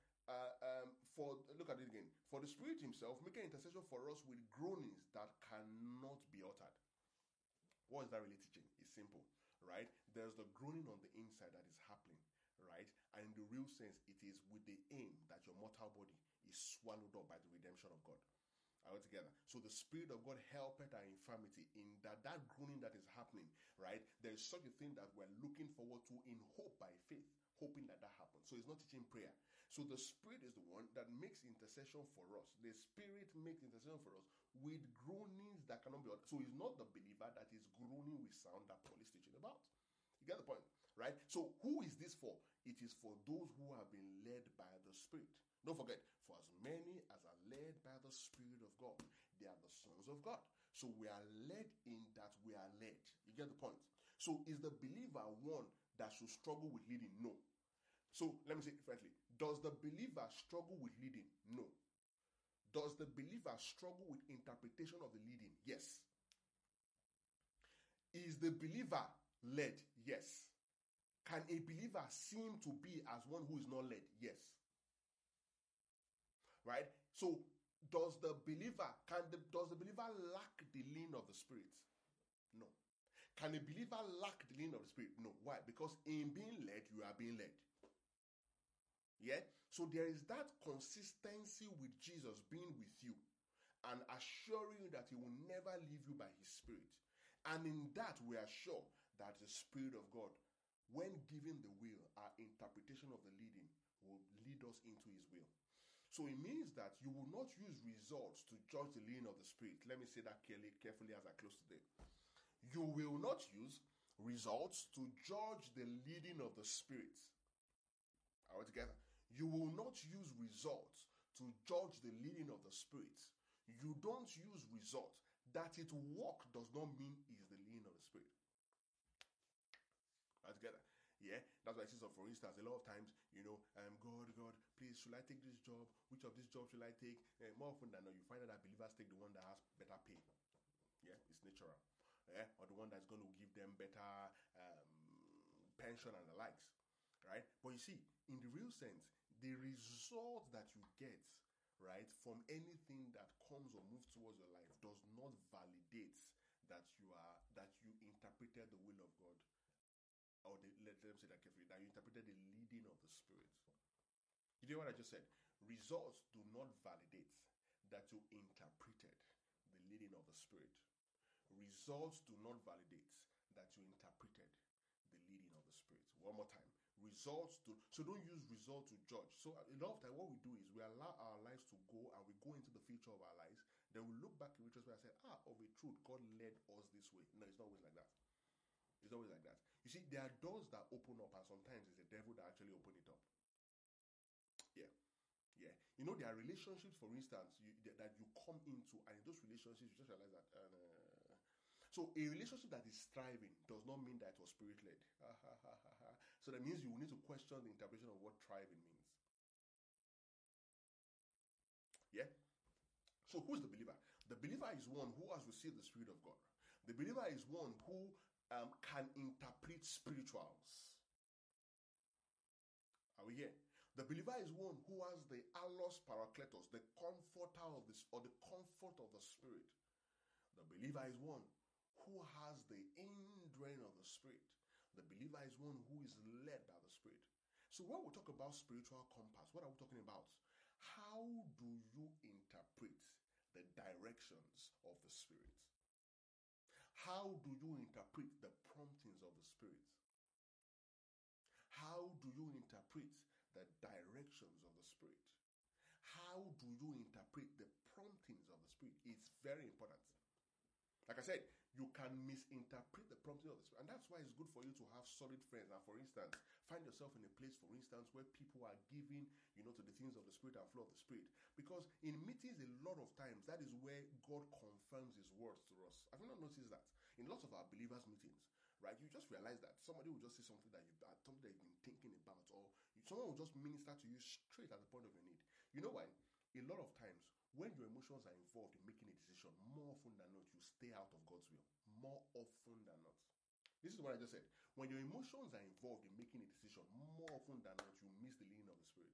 look at it again. For the Spirit himself making intercession for us with groanings that cannot be uttered. What is that really teaching? It's simple, right? There's the groaning on the inside that is happening, right? And in the real sense, it is with the aim that your mortal body is swallowed up by the redemption of God. All together. So the Spirit of God helpeth our infirmity, in that groaning that is happening, right? There is such a thing that we're looking forward to in hope by faith, hoping that happens. So it's not teaching prayer. So the Spirit is the one that makes intercession for us. The Spirit makes intercession for us with groanings that cannot be uttered. So it's not the believer that is groaning with sound that Paul is teaching about. You get the point, right? So who is this for? It is for those who have been led by the Spirit. Don't forget, for as many as are led by the Spirit of God, they are the sons of God. So we are led in that we are led. You get the point? So is the believer one that should struggle with leading? No. So let me say it differently. Does the believer struggle with leading? No. Does the believer struggle with interpretation of the leading? Yes. Is the believer led? Yes. Can a believer seem to be as one who is not led? Yes. Right? So does the believer lack the lean of the Spirit? No. Can a believer lack the lean of the Spirit? No. Why? Because in being led, you are being led. Yeah? So there is that consistency with Jesus being with you and assuring you that he will never leave you by his Spirit. And in that, we are sure that the Spirit of God, when given the will, our interpretation of the leading will lead us into his will. So it means that you will not use results to judge the leading of the Spirit. Let me say that carefully as I close today. You will not use results to judge the leading of the Spirit. Are we together? You will not use results to judge the leading of the Spirit. You don't use results. That it work does not mean is the leading of the Spirit. Are we together? Yeah, that's why I see. So, for instance, a lot of times, God, please, should I take this job? Which of these jobs should I take? More often than not, you find out that believers take the one that has better pay. Yeah, it's natural. Yeah, or the one that's going to give them better pension and the likes. Right? But you see, in the real sense, the result that you get, right, from anything that comes or moves towards your life does not validate that you interpreted the will of God, or let them say that carefully, that you interpreted the leading of the Spirit. You hear what I just said? Results do not validate that you interpreted the leading of the Spirit. Results do not validate that you interpreted the leading of the Spirit. One more time. So don't use result to judge. So a lot of time what we do is we allow our lives to go, and we go into the future of our lives. Then we look back in retrospect and say, of a truth, God led us this way. No, it's not always like that. It's always like that. You see, there are doors that open up, and sometimes it's the devil that actually open it up. Yeah. Yeah. There are relationships, for instance, that you come into, and in those relationships, you just realize that. So a relationship that is thriving does not mean that it was Spirit-led. So that means you will need to question the interpretation of what thriving means. So who's the believer? The believer is one who has received the Spirit of God. The believer is one who can interpret spirituals. Are we here? The believer is one who has the allos parakletos, the comforter of this, or the comfort of the Spirit. The believer is one who has the indwelling of the Spirit. The believer is one who is led by the Spirit. So when we talk about spiritual compass, what are we talking about? How do you interpret the directions of the Spirit? How do you interpret the promptings of the Spirit? How do you interpret the directions of the Spirit? How do you interpret the promptings of the Spirit? It's very important. Like I said, you can misinterpret the prompting of the Spirit. And that's why it's good for you to have solid friends. Now, for instance, find yourself in a place, for instance, where people are giving, to the things of the Spirit and flow of the Spirit. Because in meetings, a lot of times, that is where God confirms His words to us. Have you not noticed that? In lots of our believers' meetings, right, you just realize that somebody will just say something that you've been thinking about, or someone will just minister to you straight at the point of your need. You know why? A lot of times, when your emotions are involved in making a decision, more often than not, you stay out of God's will. More often than not. This is what I just said. When your emotions are involved in making a decision, more often than not, you miss the leading of the Spirit.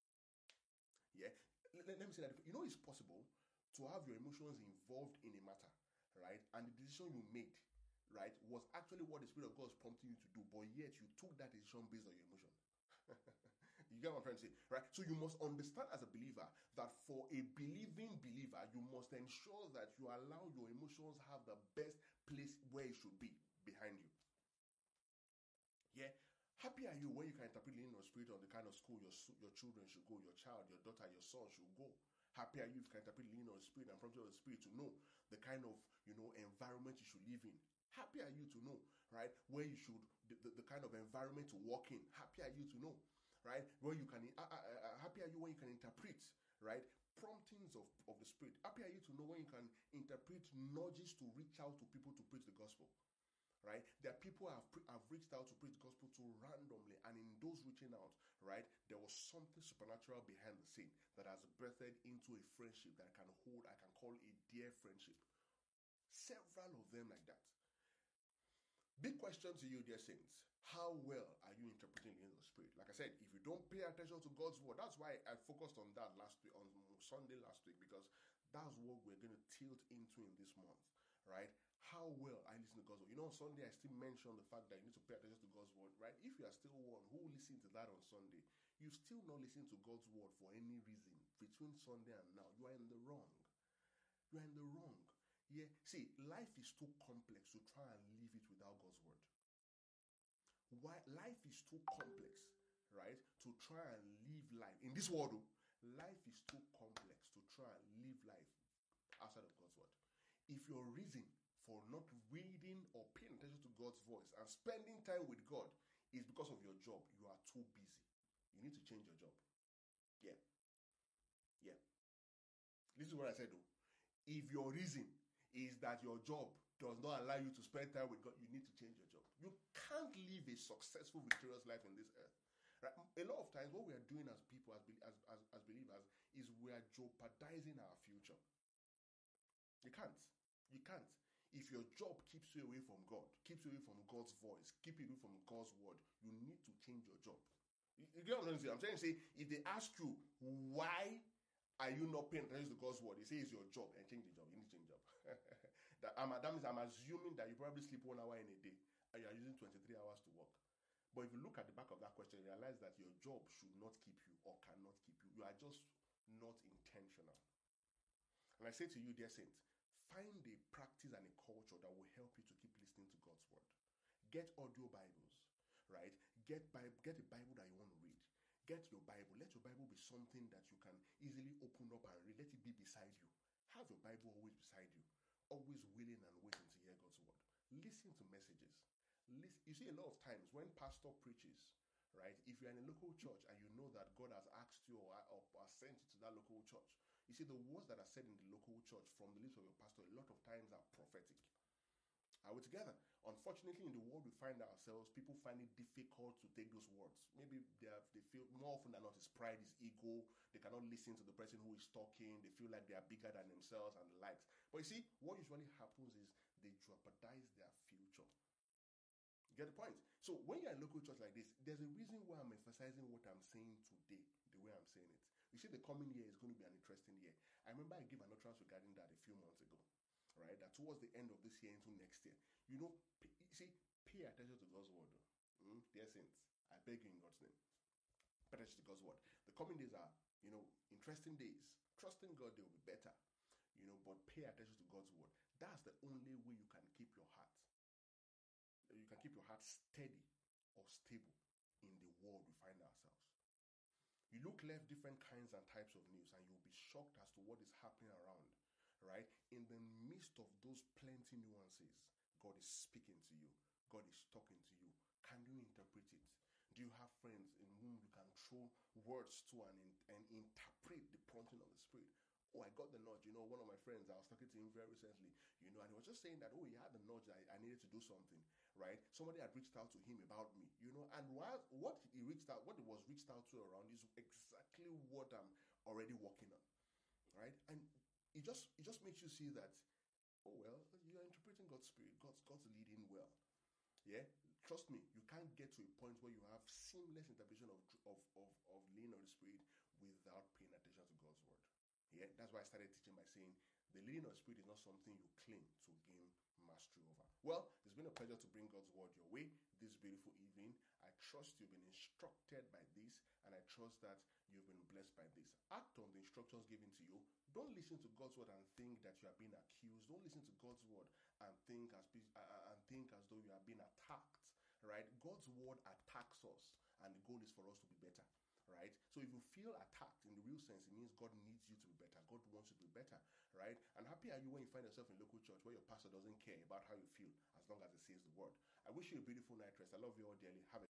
Yeah? Let me say that. It's possible to have your emotions involved in a matter, right? And the decision you made, right, was actually what the Spirit of God is prompting you to do, but yet you took that decision based on your emotion. You get what I'm trying to say, right? So you must understand as a believer that for a believing believer, you must ensure that you allow your emotions have the best place where it should be, behind you. Yeah? Happy are you when you can interpret the leading of the Spirit on the kind of school your children should go, your child, your daughter, your son should go. Happy are you if you can interpret the leading of the Spirit and prompting of the Spirit to know the kind of, environment you should live in. Happy are you to know, right, where you should, the kind of environment to walk in. Happy are you to know, right, where you can, happy are you when you can interpret, right, promptings of the Spirit. Happy are you to know when you can interpret nudges to reach out to people to preach the gospel, right? There are people have reached out to preach the gospel to randomly, and in those reaching out, right, there was something supernatural behind the scene that has birthed into a friendship that I can call a dear friendship. Several of them like that. Big question to you, dear saints. How well are you interpreting the leading of the Spirit? Like I said, if you don't pay attention to God's word, that's why I focused on that last week, on Sunday last week, because that's what we're going to tilt into in this month, right? How well I listen to God's word. On Sunday, I still mentioned the fact that you need to pay attention to God's word, right? If you are still one who listened to that on Sunday, you still not listening to God's word for any reason between Sunday and now, you are in the wrong. You are in the wrong. Yeah, see, life is too complex to try and live it without God's word. Why? Life is too complex, right, to try and live life in this world. Life is too complex to try and live life outside of God's word. If your reason for not reading or paying attention to God's voice and spending time with God is because of your job, you are too busy. You need to change your job. Yeah. This is what I said though. If your reason is that your job does not allow you to spend time with God, you need to change your job. You can't live a successful, victorious life in this earth. Right? A lot of times, what we are doing as people, as believers, is we are jeopardizing our future. You can't. If your job keeps you away from God, keeps you away from God's voice, keeps you away from God's word, you need to change your job. You get what I'm saying? I'm trying to say, if they ask you, why are you not paying attention to God's word? They say it's your job, and change the job. You need to change the job. I'm assuming that you probably sleep 1 hour in a day and you are using 23 hours to work. But if you look at the back of that question, you realize that your job should not keep you or cannot keep you. You are just not intentional. And I say to you, dear saints, find a practice and a culture that will help you to keep listening to God's word. Get audio Bibles, right? Get a Bible that you want to read. Get your Bible. Let your Bible be something that you can easily open up and read. Let it be beside you. Have your Bible always beside you. Always willing and waiting to hear God's word. Listen to messages. You see, a lot of times when pastor preaches, right, if you're in a local church and you know that God has asked you or sent you to that local church, you see, the words that are said in the local church from the lips of your pastor a lot of times are prophetic. Are we together? Unfortunately, in the world we find ourselves, people find it difficult to take those words. Maybe they feel more often than not it's pride, is ego. They cannot listen to the person who is talking. They feel like they are bigger than themselves and the likes. But you see, what usually happens is they jeopardize their future. You get the point? So when you're in a local church like this, there's a reason why I'm emphasizing what I'm saying today, the way I'm saying it. You see, the coming year is going to be an interesting year. I remember I gave an utterance regarding that a few months ago, right? That towards the end of this year into next year, you know, pay attention to God's word. Dear saints, I beg you in God's name, pay attention to God's word. The coming days are, interesting days. Trusting God, they will be better, but pay attention to God's word. That's the only way you can keep your heart. You can keep your heart steady or stable in the world we find ourselves. You look left, different kinds and types of news, and you'll be shocked as to what is happening around, right? In the midst of those plenty nuances, God is speaking to you. God is talking to you. Can you interpret it? Do you have friends in whom you can throw words to and interpret the prompting of the Spirit? Oh, I got the nudge. One of my friends, I was talking to him very recently, and he was just saying that, he had the nudge that I needed to do something, right? Somebody had reached out to him about me, and what he was reached out to around is exactly what I'm already working on, right? And it just makes you see that, oh, well, you're interpreting God's Spirit. God's leading well. Yeah, trust me, you can't get to a point where you have seamless interpretation of leading of the Spirit without paying attention to God's word. Yeah, that's why I started teaching by saying the leading of the Spirit is not something you claim to gain mastery over. Well, it's been a pleasure to bring God's word your way this beautiful evening. I trust you've been instructed by this, and I trust that you've been blessed by this. Act on the instructions given to you. Don't listen to God's word and think that you are being accused. Don't listen to God's word and think as though you are being attacked, right? God's word attacks us, and the goal is for us to be better, right? So if you feel attacked in the real sense, it means God needs you to be better. God wants you to be better, right? And happy are you when you find yourself in a local church where your pastor doesn't care about how you feel as long as he says the word. I wish you a beautiful night rest. I love you all dearly. Have a